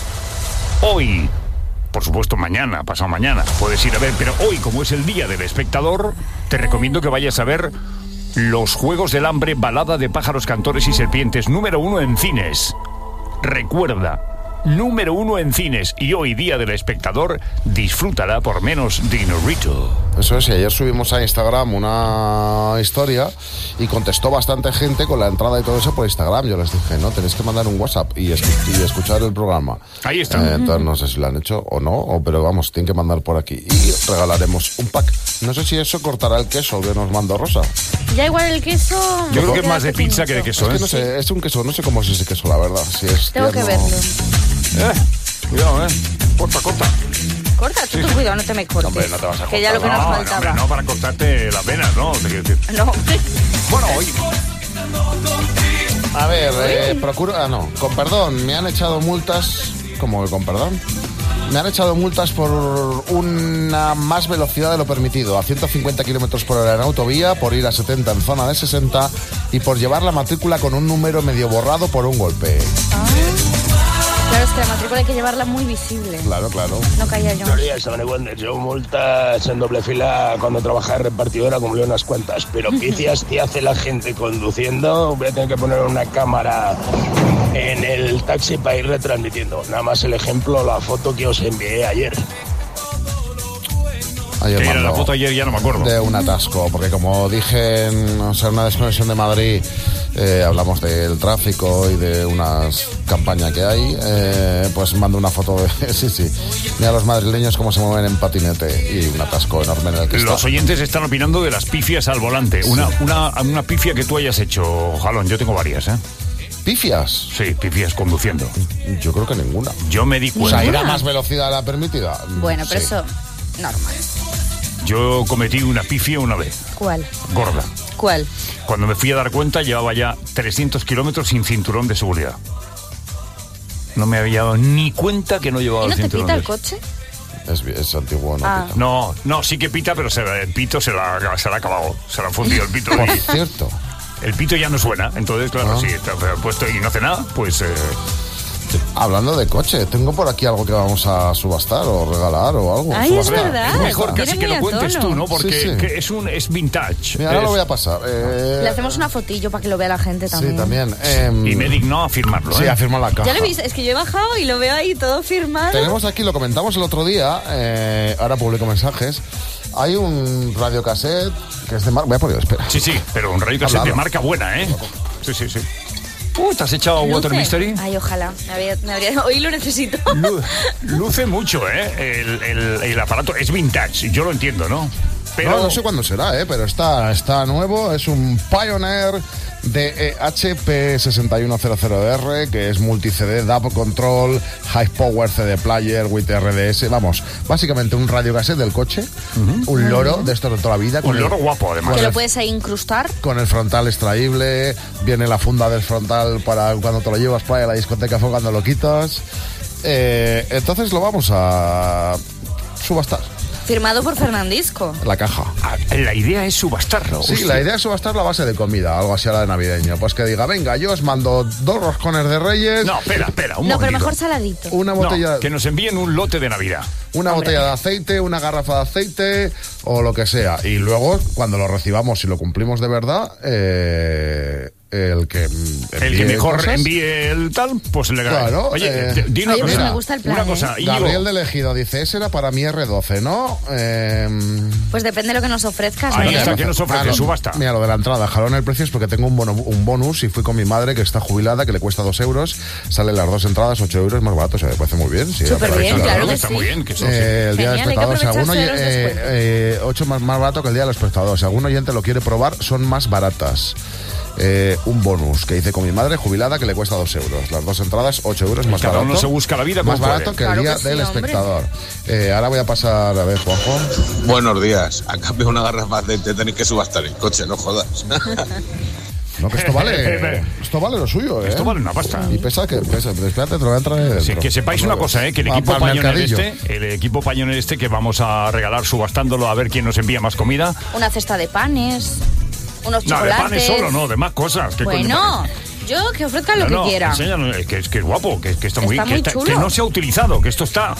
Hoy, por supuesto mañana, pasado mañana, puedes ir a ver, pero hoy, como es el Día del Espectador, te recomiendo que vayas a ver Los Juegos del Hambre, balada de pájaros, cantores y serpientes, número uno en cines. Recuerda, número uno en cines, y hoy, Día del Espectador, disfrútala por menos dinerito. Eso es, y ayer subimos a Instagram una historia y contestó bastante gente con la entrada y todo eso por Instagram. Yo les dije, no, tenéis que mandar un WhatsApp y, escu- y escuchar el programa. Ahí está. Eh, entonces no sé si lo han hecho o no, o, pero vamos, tienen que mandar por aquí. Y regalaremos un pack. No sé si eso cortará el queso que nos mandó Rosa. Ya igual el queso... Yo creo que es queda más de pizza que de pequeñito. queso, Es que ¿eh? no sé, es un queso, no sé cómo es ese queso, la verdad. Si es Tengo que tierno. verlo. Eh, cuidado, eh. Corta, corta. Corta, tú ten cuidado, no te me cortes. Hombre, no te vas a cortar. Que ya lo que no, nos no, faltaba. hombre, no, para cortarte las venas, ¿no? Te quiero decir. No. Bueno, hoy... A ver, eh, procura... Ah, no, con perdón, me han echado multas... ¿Cómo que con perdón? Me han echado multas por una más velocidad de lo permitido, a ciento cincuenta kilómetros por hora en autovía, por ir a setenta en zona de sesenta y por llevar la matrícula con un número medio borrado por un golpe. Claro, es que la matrícula hay que llevarla muy visible. Claro, claro. No caía yo. Teoría, saben cuándo yo multas en doble fila cuando trabajaba de repartidora, acumulé unas cuantas, pero picias que hace la gente conduciendo, voy a tener que poner una cámara en el taxi para ir retransmitiendo. Nada más el ejemplo, la foto que os envié ayer. Ayer ¿Qué era mandó la foto ayer? Ya no me acuerdo. de un atasco, porque como dije en o sea, una desconexión de Madrid, eh, hablamos del tráfico y de una campaña que hay, eh, pues mando una foto de... sí, sí. Mira los madrileños cómo se mueven en patinete y un atasco enorme en el que Los está. oyentes están opinando de las pifias al volante. Una, una, una pifia que tú hayas hecho, Jalón. Yo tengo varias, ¿eh? ¿Pifias? Sí, pifias conduciendo. Yo creo que ninguna. Yo me di O cuenta. sea, ¿ir a más velocidad de la permitida? Bueno, pero Sí. eso... Normal. Yo cometí una pifia una vez, ¿Cuál? gorda. ¿Cuál? Cuando me fui a dar cuenta, llevaba ya trescientos kilómetros sin cinturón de seguridad. No me había dado ni cuenta que no llevaba ¿Y no el te cinturón. pita el de- coche? Es, es antiguo, no Ah. pita. No, no, sí que pita, pero se, el pito se la, se la ha acabado. Se la ha fundido el pito. Por y cierto. el pito ya no suena. Entonces, claro, Ah. sí, está puesto y no hace nada, pues... Eh, Hablando de coche, tengo por aquí algo que vamos a subastar o regalar o algo. Ay, es Subastar. verdad. es mejor casi Viene que muy lo a cuentes tono. tú, ¿no? Porque Sí, sí. que es, un, es vintage. Mira, ahora Es- lo voy a pasar. Eh, Le hacemos una fotillo para que lo vea la gente también. Sí, también. em, Y me dignó a firmarlo, Sí, ¿eh? a firmar la caja. Ya lo he visto, es que yo he bajado y lo veo ahí todo firmado. Tenemos aquí, lo comentamos el otro día, eh, ahora publico mensajes. Hay un radiocassette que es de marca. Voy a poner, espera. Sí, sí, pero un radio cassette Habla, de habla. marca buena, ¿eh? Sí, sí, sí. Uh, ¿te has echado ¿Luce? Water Mystery? Ay, ojalá. Me habría, me habría... Hoy lo necesito. Lu- luce mucho, ¿eh? El, el- el aparato es vintage, yo lo entiendo, ¿no? Pero... No, no sé cuándo será, ¿eh? Pero está, está nuevo. Es un Pioneer de H P sesenta y uno cero cero R, que es multi-C D, D A B Control, High Power C D Player, with R D S. Vamos, básicamente un radio cassette del coche, uh-huh. un loro de estos de toda la vida. Un loro el, guapo, además. Que lo puedes ahí incrustar. Con el frontal extraíble, viene la funda del frontal para cuando te lo llevas para la discoteca, fue cuando lo quitas. Eh, entonces lo vamos a subastar. Firmado por Fernandisco. La caja. Ah, la idea es subastarlo. Sí, la idea es subastarlo a base de comida, algo así a la de navideño. Pues que diga, venga, yo os mando dos roscones de Reyes. No, espera, espera, un No, pero momentito. mejor saladito. Una botella... No, que nos envíen un lote de Navidad. Una Hombre. botella de aceite, una garrafa de aceite o lo que sea. Y luego, cuando lo recibamos y lo cumplimos de verdad, eh, el que envíe El que mejor cosas, envíe el tal, pues le gana. Claro, Oye, eh, dinos Oye, pues mira, me gusta el plan, una cosa. ¿eh? Íñigo, Gabriel de Elegido dice, ese era para mi R doce, ¿no? Eh, Pues depende de lo que nos ofrezcas. Ahí ¿no? está, ¿qué nos ofrece? Claro, Subasta. Mira, lo de la entrada, jalón el precio es porque tengo un, bono, un bonus y fui con mi madre que está jubilada, que le cuesta dos euros. Salen las dos entradas, ocho euros, más barato, o sea, me parece muy bien. Sí, Súper bien, claro, claro que está sí. muy bien. Que eso, Eh, el día del Genial, hay que espectador, si algún aprovecharse de oye- los eh, descuentos. eh, ocho más, más barato que el día del espectador. Si algún oyente lo quiere probar, son más baratas. Eh, un bonus que hice con mi madre jubilada que le cuesta dos euros. Las dos entradas, ocho euros más Cada barato. uno se busca la vida como más barato puede. que el Claro día que sí, del hombre. espectador. Eh, ahora voy a pasar a ver, Juanjo. Buenos días. A cambio de una garrafa de aceite tenéis que subastar el coche, no jodas. No, que esto vale. Esto vale lo suyo, ¿eh? Esto vale una pasta. Y pesa que pesa, pero espérate, te lo voy a entrar dentro. Sí, que sepáis una cosa, ¿eh? Que el Pa- equipo pa' el Pioneer mercadillo. este, el equipo Pioneer este que vamos a regalar subastándolo a ver quién nos envía más comida. Una cesta de panes, unos No, de chocolates. panes solo, no, de más cosas. ¿Qué coño Bueno, yo que ofrezcan lo No, que no, quiera. enséñanos, es que, es que es guapo, que, que está muy, Está que, muy está- chulo. que no se ha utilizado, que esto está.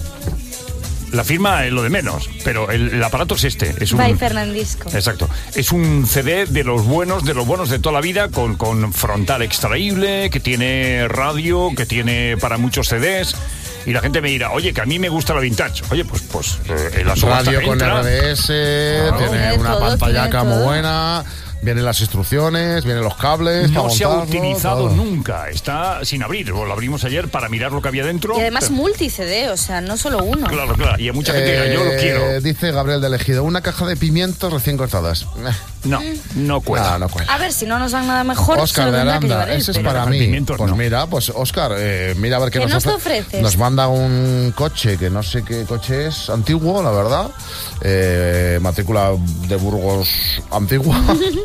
La firma es lo de menos, pero el, el aparato es este. Es un, By Fernandisco. Exacto. Es un C D de los buenos, de los buenos de toda la vida, con, con frontal extraíble, que tiene radio, que tiene para muchos C Ds. Y la gente me dirá, oye, que a mí me gusta la vintage. Oye, pues, pues eh, en la subasta Radio con entra. R D S, Claro. tiene Tiene una todo, pantallaca tiene muy todo. buena, vienen las instrucciones, vienen los cables. No para se ha montarlo, utilizado todo. nunca. Está sin abrir. Lo abrimos ayer para mirar lo que había dentro. Y además Pero- multi-C D, o sea, no solo uno. Claro, claro. Y a mucha gente dirá, yo lo Eh, quiero. Dice Gabriel de Elegido, una caja de pimientos recién cortadas. Eh, No, no cuela. ah, no cuela. A ver, si no nos dan nada mejor, se Oscar lo de tendrá que llevar Aranda, él, ese es pero- para Los mí. pimientos Pues no. mira, pues Oscar, eh, mira a ver qué, ¿Qué nos, nos ofre- ofreces? Nos manda un coche que no sé qué coche es, antiguo, la verdad. Eh, matrícula de Burgos antigua.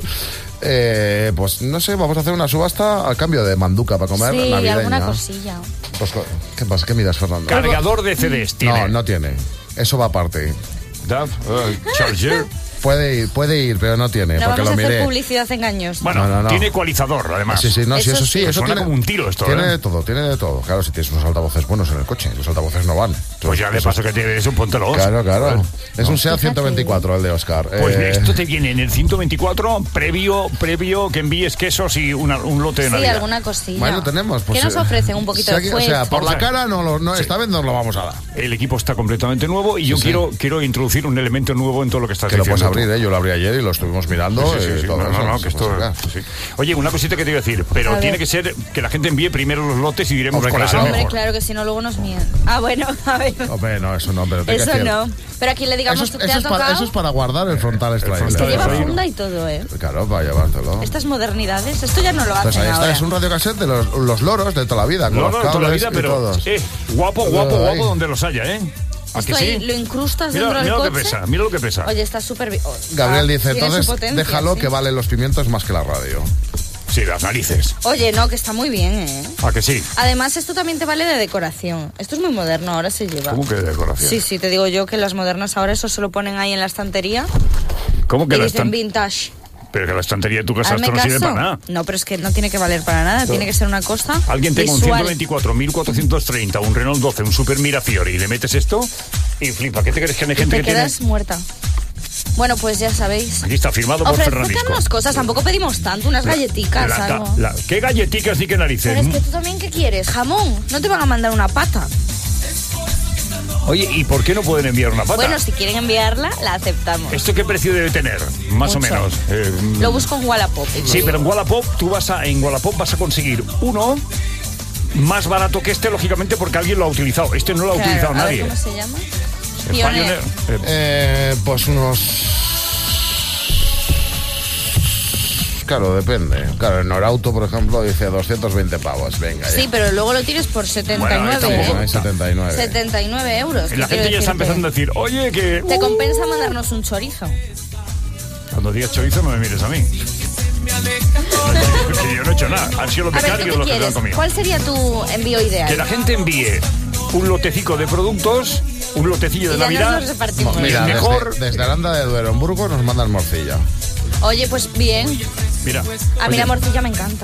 Eh, pues no sé, vamos a hacer una subasta al cambio de manduca para comer Sí, navideña. alguna cosilla. Pues, ¿qué pasa? ¿Qué miras, Fernando? Cargador de C Ds tiene. No, no tiene. Eso va aparte. Dav, eh, Charger. Puede ir, puede ir, pero no tiene, No porque vamos a lo hacer miré. publicidad engañosa. Bueno, No, no, no. tiene ecualizador, además. Sí, sí, no, sí, Eso eso sí, sí. eso Suena tiene, como un tiro esto, tiene ¿eh? de todo, tiene de todo. Claro, si tienes unos altavoces buenos en el coche, los altavoces no van. Pues ya de Eso- paso que tiene eso, póntelo. Claro, claro. Bueno, Es un SEAT Fíjate. ciento veinticuatro el de Oscar. Pues Eh, esto te viene en el ciento veinticuatro, previo, previo que envíes quesos y una- un lote de Sí, Navidad. alguna cosilla. Bueno, tenemos. Pues, ¿Qué nos eh, ofrecen? Un poquito si de aquí- juez. O sea, por Vamos la a ver. cara, no, lo- no Sí. esta vez nos lo vamos a dar. El equipo está completamente nuevo y yo sí. quiero, quiero introducir un elemento nuevo en todo lo que estás Que lo diciendo. puedes abrir, ¿eh? Yo lo abrí ayer y lo estuvimos mirando. Sí, sí, eh, sí, todo no, eso, no, no, se que esto, puede sacar. sí. Oye, una cosita que te iba a decir, pero A tiene ver. que ser que la gente envíe primero los lotes y diremos Hombre, cuál es el claro. Hombre, mejor. claro que si no, luego nos mienten. Ah, bueno, a ver. Hombre, no, eso no, pero te Eso no. Pero aquí le digamos, Eso, es- tú te eso ha es para, tocado. eso es para guardar el frontal extraíble. Es que frontal lleva extraíble. funda y todo, ¿eh? Claro, para llevártelo. Estas modernidades, esto ya no lo hacen Pues ahí está, ahora. es un radiocassette de los, los loros de toda la vida, con No, los no, cables toda la vida, y pero todos. eh, guapo, guapo, Todo ahí. guapo donde los haya, ¿eh? ¿A Esto que ahí sí? lo incrustas Mira, dentro mira del lo que coche. pesa, mira lo que pesa. Oye, está súper bien. Oh, Gabriel ah, dice, tiene su entonces potencia, déjalo sí. que valen los pimientos más que la radio. Sí, las narices. Oye, no, que está muy bien, ¿eh? ¿A que sí? Además, esto también te vale de decoración. Esto es muy moderno, ahora se lleva. ¿Cómo que de decoración? Sí, sí, te digo yo que las modernas ahora eso se lo ponen ahí en la estantería ¿Cómo que y la dicen estan- vintage. Pero que la estantería de tu casa Hazme esto no sirve caso. para nada. No, pero es que no tiene que valer para nada, tiene que ser una cosa Alguien tenga un visual. ciento veinticuatro, mil cuatrocientos treinta, un Renault doce, un Super Mirafiori y le metes esto y flipa. ¿Qué te crees que hay Y gente te que quedas tiene? muerta. Bueno, pues ya sabéis. Aquí está firmado por Fernandisco. Ofrezcanos cosas, tampoco pedimos tanto, unas galletitas, La- algo. la- ¿Qué galleticas ni qué narices? Pero es que tú también, ¿qué quieres? ¿Jamón? No te van a mandar una pata. Oye, ¿y por qué no pueden enviar una pata? Bueno, si quieren enviarla, la aceptamos. ¿Esto qué precio debe tener? Más Mucho. o menos. Eh, Lo busco en Wallapop. Sí, pero en Wallapop tú vas a en Wallapop vas a conseguir uno más barato que este, lógicamente, porque alguien lo ha utilizado. Este no lo ha Claro, utilizado a ver, nadie. ¿cómo se llama? El Pioneer. Pioneer, eh, Eh, pues unos... Claro, depende. Claro, en Norauto, por ejemplo, dice doscientos veinte pavos. Venga, ya. Sí, pero luego lo tienes por setenta y nueve. Bueno, ahí tampoco. Hay setenta y nueve. setenta y nueve euros. la ¿qué gente ya quiero está decirte? empezando a decir, oye, que... Te compensa mandarnos un chorizo. Cuando digas chorizo no me mires a mí. Que yo no he hecho nada. Han sido los A ver, ¿tú becarios qué los que se han quieres? comido. ¿Cuál sería tu envío ideal? Que la gente envíe un lotecico de productos, un lotecillo de Y ya nos Navidad. los repartimos. y Mira, el mejor... desde, desde Aranda de Duero, en Burgos, nos mandan morcilla. Oye, pues bien. Mira. A mí oye, la morcilla me encanta.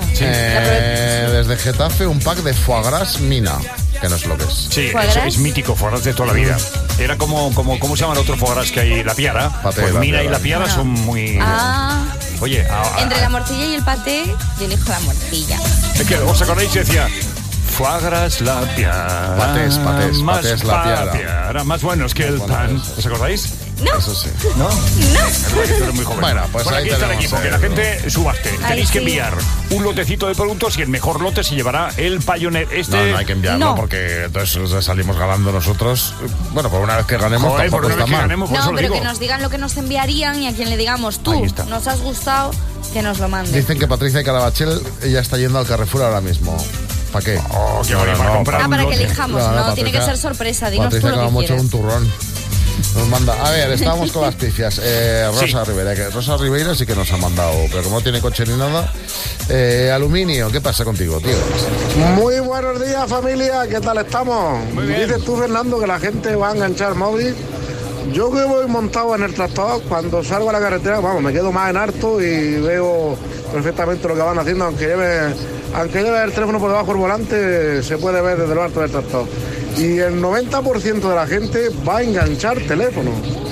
Eh, desde Getafe, un pack de foie gras Mina, que no sé lo que es. Sí, ¿Foie es, gras? es mítico, foie gras de toda la vida. Era como, como ¿cómo se llama el otro foie gras que hay? La Piara. Paté, Pues la Mina y Piara. la Piara son muy... Ah, Oye, a- a- entre la morcilla y el paté, yo elijo la morcilla. es que os acordáis y decía... Foie gras la Piara. Patés, patés, más patés, la pa- Piara. Más buenos que el Bueno, pan. eso. ¿Os acordáis? No, Eso sí. ¿No? no. Es verdad que tú eres muy joven. Bueno, pues ahí aquí está el tenemos equipo, que el- la gente subaste. Tenéis que sí. enviar un lotecito de productos y el mejor lote se llevará el Pioneer. Este... No, no hay que enviarlo No. porque entonces salimos ganando nosotros. Bueno, por una vez que ganemos Joder, por tampoco una está vez que mal. ganemos, por eso No, lo pero digo. que nos digan lo que nos enviarían y a quien le digamos, Ahí tú, está. nos has gustado, que nos lo manden. Dicen que Patricia Carabachel ya está yendo al Carrefour ahora mismo. ¿Para qué? Oh, que No, vaya no, para no, comprar Ah, un para que lote. elijamos, No, no, no, tiene que Patricia- ser sorpresa, dinos Patricia tú lo que que hemos hecho quieres. un turrón. Nos manda. A ver, estábamos con las pifias. Eh, Rosa Sí. Rivera, que Rosa Rivera sí que nos ha mandado, pero como no tiene coche ni nada. Eh, aluminio, ¿qué pasa contigo, tío? Muy buenos días, familia. ¿Qué tal estamos? Muy bien. Dices tú, Fernando, que la gente va a enganchar móvil. Yo que voy montado en el tractor, cuando salgo a la carretera, vamos, me quedo más en harto y veo perfectamente lo que van haciendo, aunque lleve, aunque lleve el teléfono por debajo del volante, se puede ver desde lo alto del tractor. Y el noventa por ciento de la gente va a enganchar teléfono.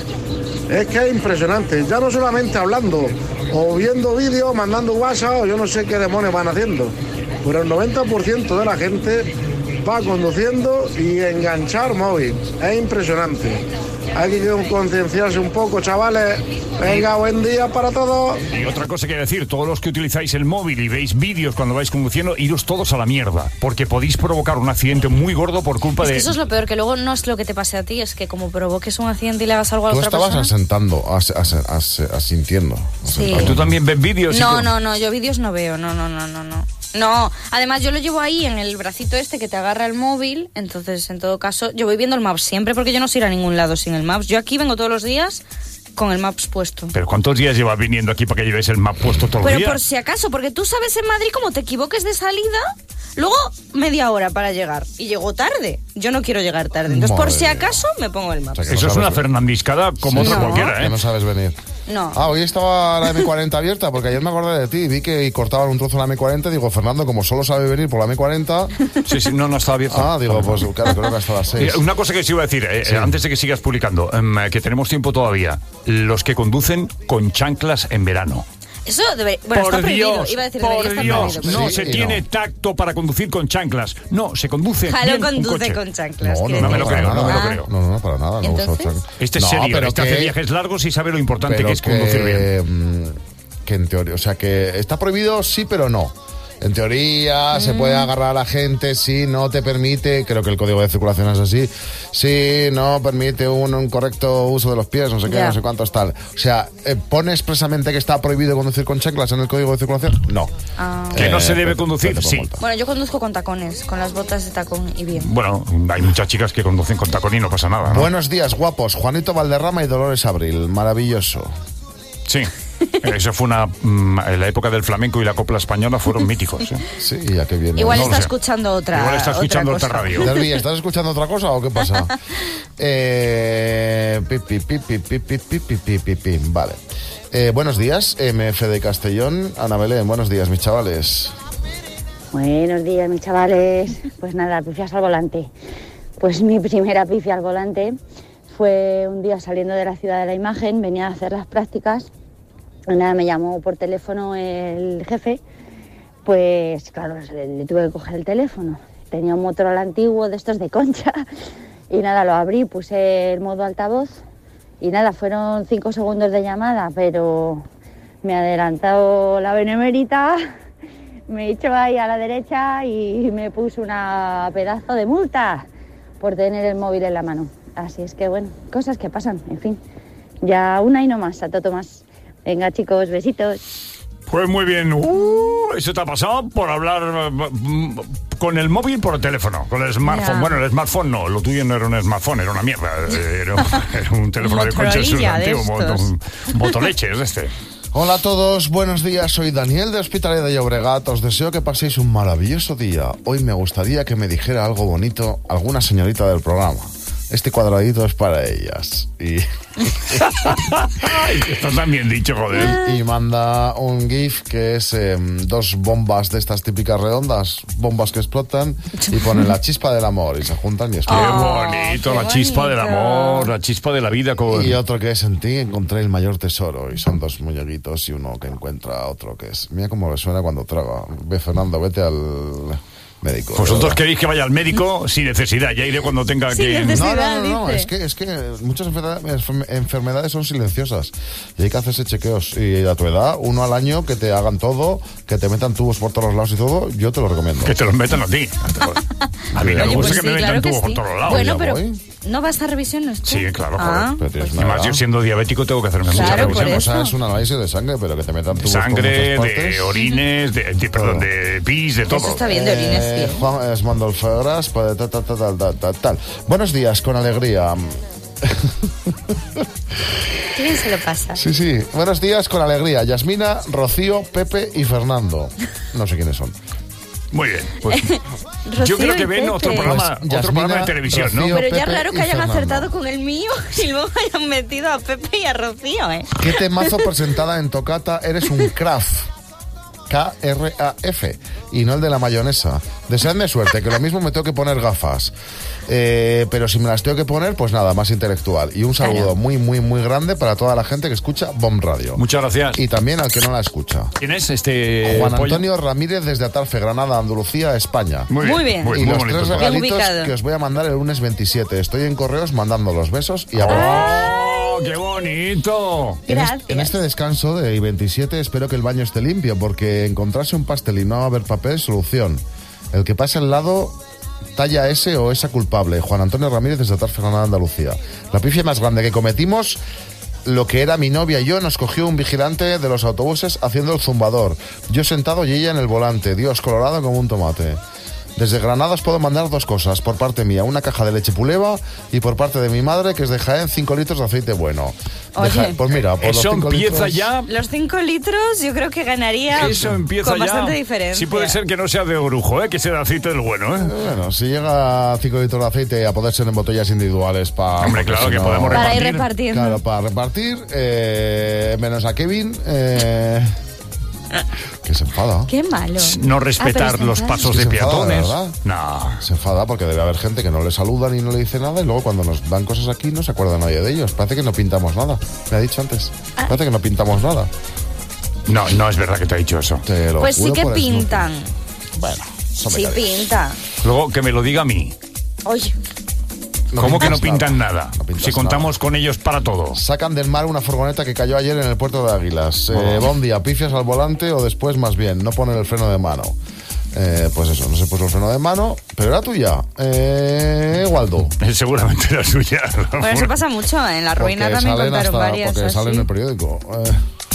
Es que es impresionante, ya no solamente hablando o viendo vídeos, mandando WhatsApp o yo no sé qué demonios van haciendo, pero el noventa por ciento de la gente va conduciendo y enganchar móvil. Es impresionante. Hay que concienciarse un poco, chavales. Venga, buen día para todos. Y otra cosa que decir, todos los que utilizáis el móvil y veis vídeos cuando vais conduciendo, iros todos a la mierda, porque podéis provocar un accidente muy gordo por culpa Es de... que eso es lo peor, que luego no es lo que te pase a ti, es que como provoques un accidente y le hagas algo a Tú otra estabas persona. asentando, as- as- as- asintiendo. Sí. asentando. ¿Tú también ves vídeos? y No, con- no, no, yo vídeos no veo, no, no, no, no, no. No, además yo lo llevo ahí en el bracito este que te agarra el móvil, entonces en todo caso yo voy viendo el Maps siempre porque yo no sé ir a ningún lado sin el Maps. Yo aquí vengo todos los días con el Maps puesto. ¿Pero cuántos días llevas viniendo aquí para que lleves el map puesto todos los Pero días? por si acaso, porque tú sabes en Madrid como te equivoques de salida, luego media hora para llegar y llego tarde. Yo no quiero llegar tarde, entonces por Madre si mía. acaso me pongo el Maps. O sea, que Eso no es una sabes- fernandiscada como Sí, otra no. cualquiera, Que ¿eh? no sabes venir. No. Ah, hoy estaba la eme cuarenta abierta, porque ayer me acordé de ti y vi que cortaban un trozo de la eme cuarenta. Digo, Fernando, como solo sabe venir por la eme cuarenta. Sí, sí, no, no estaba abierto. Ah, digo, pues claro, creo que hasta las seis. Eh, Una cosa que sí iba a decir, eh, Sí. eh, antes de que sigas publicando, em, que tenemos tiempo todavía. Los que conducen con chanclas en verano. Eso debe, bueno, por está prohibido, Dios, iba a decir, por debería estar Dios, prohibido. pero no Sí se y tiene no. tacto para conducir con chanclas. No, se conduce Jalo bien un conduce coche. con chanclas. No, quiere no, no, me lo para creo, nada. no me lo Ah. creo. No, no, no, para nada. No uso ¿Entonces? chanclas. Este es No, serio, pero este hace que- viajes largos y sabe lo importante pero que es conducir bien. mm, que en teoría, o sea, que está prohibido sí, pero no. En teoría se puede agarrar a la gente si no te permite, creo que el código de circulación es así, si no permite un, un correcto uso de los pies, no sé qué, Ya. no sé cuántos tal. O sea, eh, ¿pone expresamente que está prohibido conducir con chanclas en el código de circulación? No. Ah. Que no se debe pues, conducir, te pongo sí. multa. Bueno, yo conduzco con tacones, con las botas de tacón y bien. Bueno, hay muchas chicas que conducen con tacón y no pasa nada, ¿no? Buenos días, guapos. Juanito Valderrama y Dolores Abril. Maravilloso. Sí. Eso fue una... mm, en la época del flamenco y la copla española fueron míticos. ¿eh? Sí, ya que viene. Igual no lo está sé. escuchando otra. Igual está escuchando otra cosa. radio. Derby, ¿estás escuchando otra cosa o qué pasa? eh, pi, pi, pi, pi, pi, pi, pi, pi, pi, pi, pi. Vale. Eh, buenos días, eme efe de Castellón. Ana Belén, buenos días, mis chavales. Buenos días, mis chavales. Pues nada, pifias al volante. Pues mi primera pifia al volante fue un día saliendo de la Ciudad de la Imagen, venía a hacer las prácticas. Y nada, me llamó por teléfono el jefe. Pues claro, le, le tuve que coger el teléfono. Tenía un Motorola antiguo de estos de concha. Y nada, lo abrí, puse el modo altavoz y nada, fueron cinco segundos de llamada, pero me ha adelantado la benemérita, me echó ahí a la derecha y me puso una pedazo de multa por tener el móvil en la mano. Así es que bueno, cosas que pasan, en fin. Ya una y no más, a todo más. Venga chicos, besitos. Pues muy bien. Uh, eso te ha pasado por hablar mm, con el móvil por el teléfono, con el smartphone. Ya. Bueno, el smartphone no, lo tuyo no era un smartphone, era una mierda. Era, era un teléfono de coches Motorolilla de antiguo, estos. un botoleches de este. Hola a todos, buenos días, soy Daniel de Hospitalet de Llobregat, os deseo que paséis un maravilloso día. Hoy me gustaría que me dijera algo bonito alguna señorita del programa. Este cuadradito es para ellas. Y... Ay, esto también dicho, joder. Y, y manda un GIF que es eh, dos bombas de estas típicas redondas, bombas que explotan, y pone la chispa del amor y se juntan y explotan. Qué bonito, qué la chispa bonito. del amor, la chispa de la vida. Con... Y otro que es en ti encontré el mayor tesoro. Y son dos muñequitos y uno que encuentra a otro que es... Mira cómo le suena cuando traga. Ve, Fernando, vete al médico. Vosotros queréis que vaya al médico sin necesidad, ya iré cuando tenga Sin que... necesidad. No, no, no, no, dice. es que, es que muchas enfermedades, enfermedades son silenciosas y hay que hacerse chequeos. Y a tu edad, uno al año, que te hagan todo, que te metan tubos por todos los lados y todo, yo te lo recomiendo. Que te los metan a ti. A mí me Oye, gusta pues que me sí, metan claro que tubos por sí. todos los lados. Bueno, Ya pero voy. ¿no vas a revisiones tú? Sí, claro, Ah, joder. Pero tienes Y una más edad. yo siendo diabético tengo que hacerme muchas Claro, por revisiones. O sea, eso. es un análisis de sangre, pero que te metan De tubos sangre, por muchas de partes. orines, de, de- perdón, de pis, de todo. Eso está bien de orines, Eh, sí. Juan es Mandolfegras, tal, tal, tal, tal, tal, tal, tal. Buenos días, con alegría. Qué bien se lo pasa. Sí, sí. Buenos días, con alegría. Yasmina, Rocío, Pepe y Fernando. No sé quiénes son. Muy bien. Pues, Rocío yo creo y que ven Pepe. otro programa, Pues, otro Yasmina, programa de televisión, ¿no? Rocío, Pero ya es Pepe raro y que hayan Fernando. acertado con el mío y luego hayan metido a Pepe y a Rocío, ¿eh? ¿Qué temazo presentada en Tocata? Eres un craft. K R A F. Y no el de la mayonesa. Deseadme suerte, que lo mismo me tengo que poner gafas. Eh, pero si me las tengo que poner, pues nada, más intelectual. Y un saludo Claro. muy, muy, muy grande para toda la gente que escucha Bomb Radio. Muchas gracias. Y también al que no la escucha. ¿Quién es este Juan pollo? Antonio Ramírez desde Atarfe, Granada, Andalucía, España. Muy bien. Muy bien. Muy, Y muy los bonito tres todo. Bien regalitos ubicado. que os voy a mandar el lunes veintisiete. Estoy en correos mandando los besos y abrazos. ¡Oh, qué bonito! En, est- Gracias. en este descanso de I veintisiete espero que el baño esté limpio, porque encontrarse un pastel y no haber papel, solución. El que pase al lado, talla S o esa culpable. Juan Antonio Ramírez desde Atarfe, Granada, Andalucía. La pifia más grande que cometimos, lo que era mi novia y yo, nos cogió un vigilante de los autobuses haciendo el zumbador. Yo sentado y ella en el volante. Dios, colorado como un tomate. Desde Granada os puedo mandar dos cosas. Por parte mía, una caja de leche puleva, y por parte de mi madre, que es de Jaén, cinco litros de aceite bueno. De Oye. Jaén- pues mira, por Eso los cinco empieza litros- ya... Los cinco litros yo creo que ganaría Eso empieza con ya... bastante diferencia. Sí puede ser que no sea de orujo, ¿eh? Que sea de aceite del bueno, ¿eh? Bueno, si llega a cinco litros de aceite a poder ser en botellas individuales para... Hombre, claro que podemos Para ir repartir. repartiendo. Claro, para repartir, eh, menos a Kevin, eh, que se enfada. Qué malo. No Ah, respetar pero los está pasos Sí, de se enfada, peatones. ¿verdad? No. Se enfada porque debe haber gente que no le saluda ni no le dice nada, y luego cuando nos dan cosas aquí no se acuerda nadie de ellos. Parece que no pintamos nada. Me ha dicho antes. Ah. Parece que no pintamos nada. No, no es verdad que te ha dicho eso. Te lo Pues sí juro que por Snoopy. pintan. Bueno, eso me Sí cae. pinta. Luego que me lo diga a mí. Oye, No ¿Cómo que no pintas pintan nada? No pintas Si contamos con ellos para todo. Sacan del mar una furgoneta que cayó ayer en el puerto de Águilas. Eh, Oh. buen día, pifias al volante o después más bien, no ponen el freno de mano. Eh, pues eso, no se puso el freno de mano, pero era tuya. Eh, Waldo. Seguramente era suya. bueno, eso pasa mucho. En la ruina Porque también salen contaron hasta- varias. Porque así. sale en el periódico. Eh,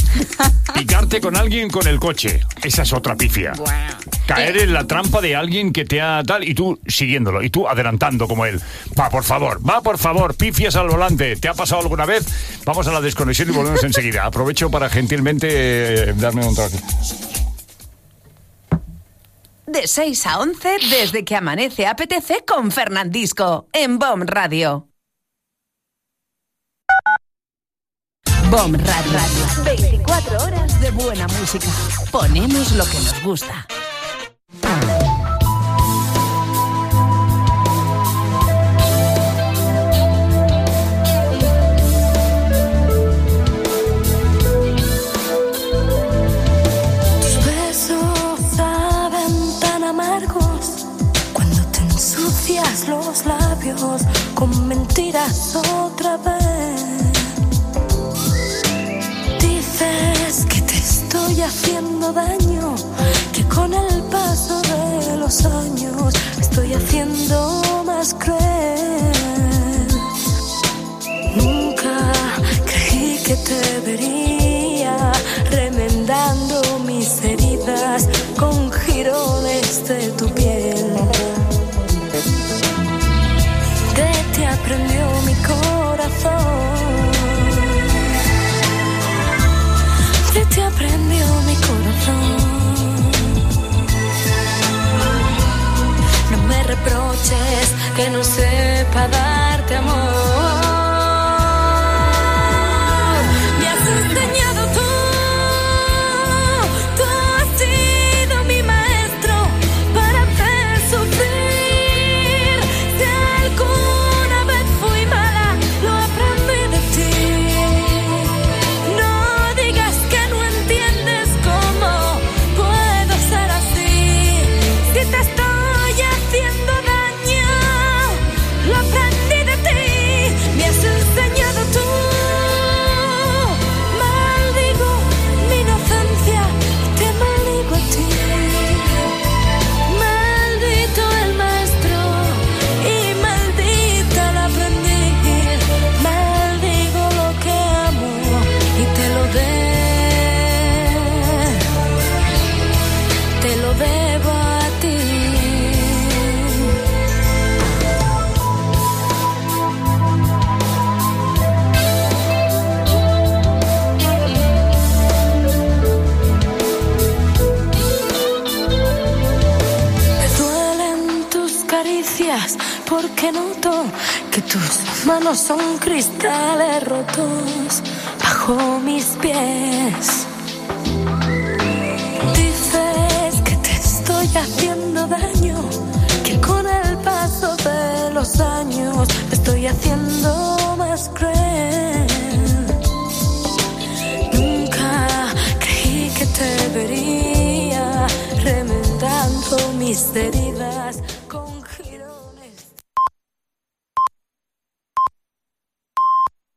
Picarte con alguien con el coche. Esa es otra pifia. Caer en la trampa de alguien que te ha tal y tú siguiéndolo. Y tú adelantando como él. Va, por favor, va, por favor. Pifias al volante. ¿Te ha pasado alguna vez? Vamos a la desconexión y volvemos enseguida. Aprovecho para gentilmente eh, darme un trago. De seis a once, desde que amanece apetece con Fernandisco, en Bomb Radio. Bomb Radio. veinticuatro horas de buena música. Ponemos lo que nos gusta. Tus besos saben tan amargos cuando te ensucias los labios con miras otra vez. Dices que te estoy haciendo daño, que con el paso de los años me estoy haciendo más cruel. Nunca creí que te vería remendando mis heridas con jirones de tu piel. De ti aprendió mi corazón, de ti aprendió mi corazón. No me reproches que no sepa darte amor. Me has enseñado tú, tú has sido mi maestro para hacer sufrir. Si alguna vez fui mala, lo aprendí de ti. No digas que no entiendes cómo puedo ser así. Si te estoy haciendo daño, lo aprendí de ti. Me has enseñado tú. Maldigo mi inocencia y te maldigo a ti. Maldito el maestro y maldita la aprendiz. Maldigo lo que amo y te lo de, te lo debo a ti. Me duelen tus caricias porque noto que tus manos son cristales rotos bajo mis pies. Dices que te estoy haciendo daño, que con el paso de los años me estoy haciendo más cruel. Nunca creí que te vería remendando mis heridas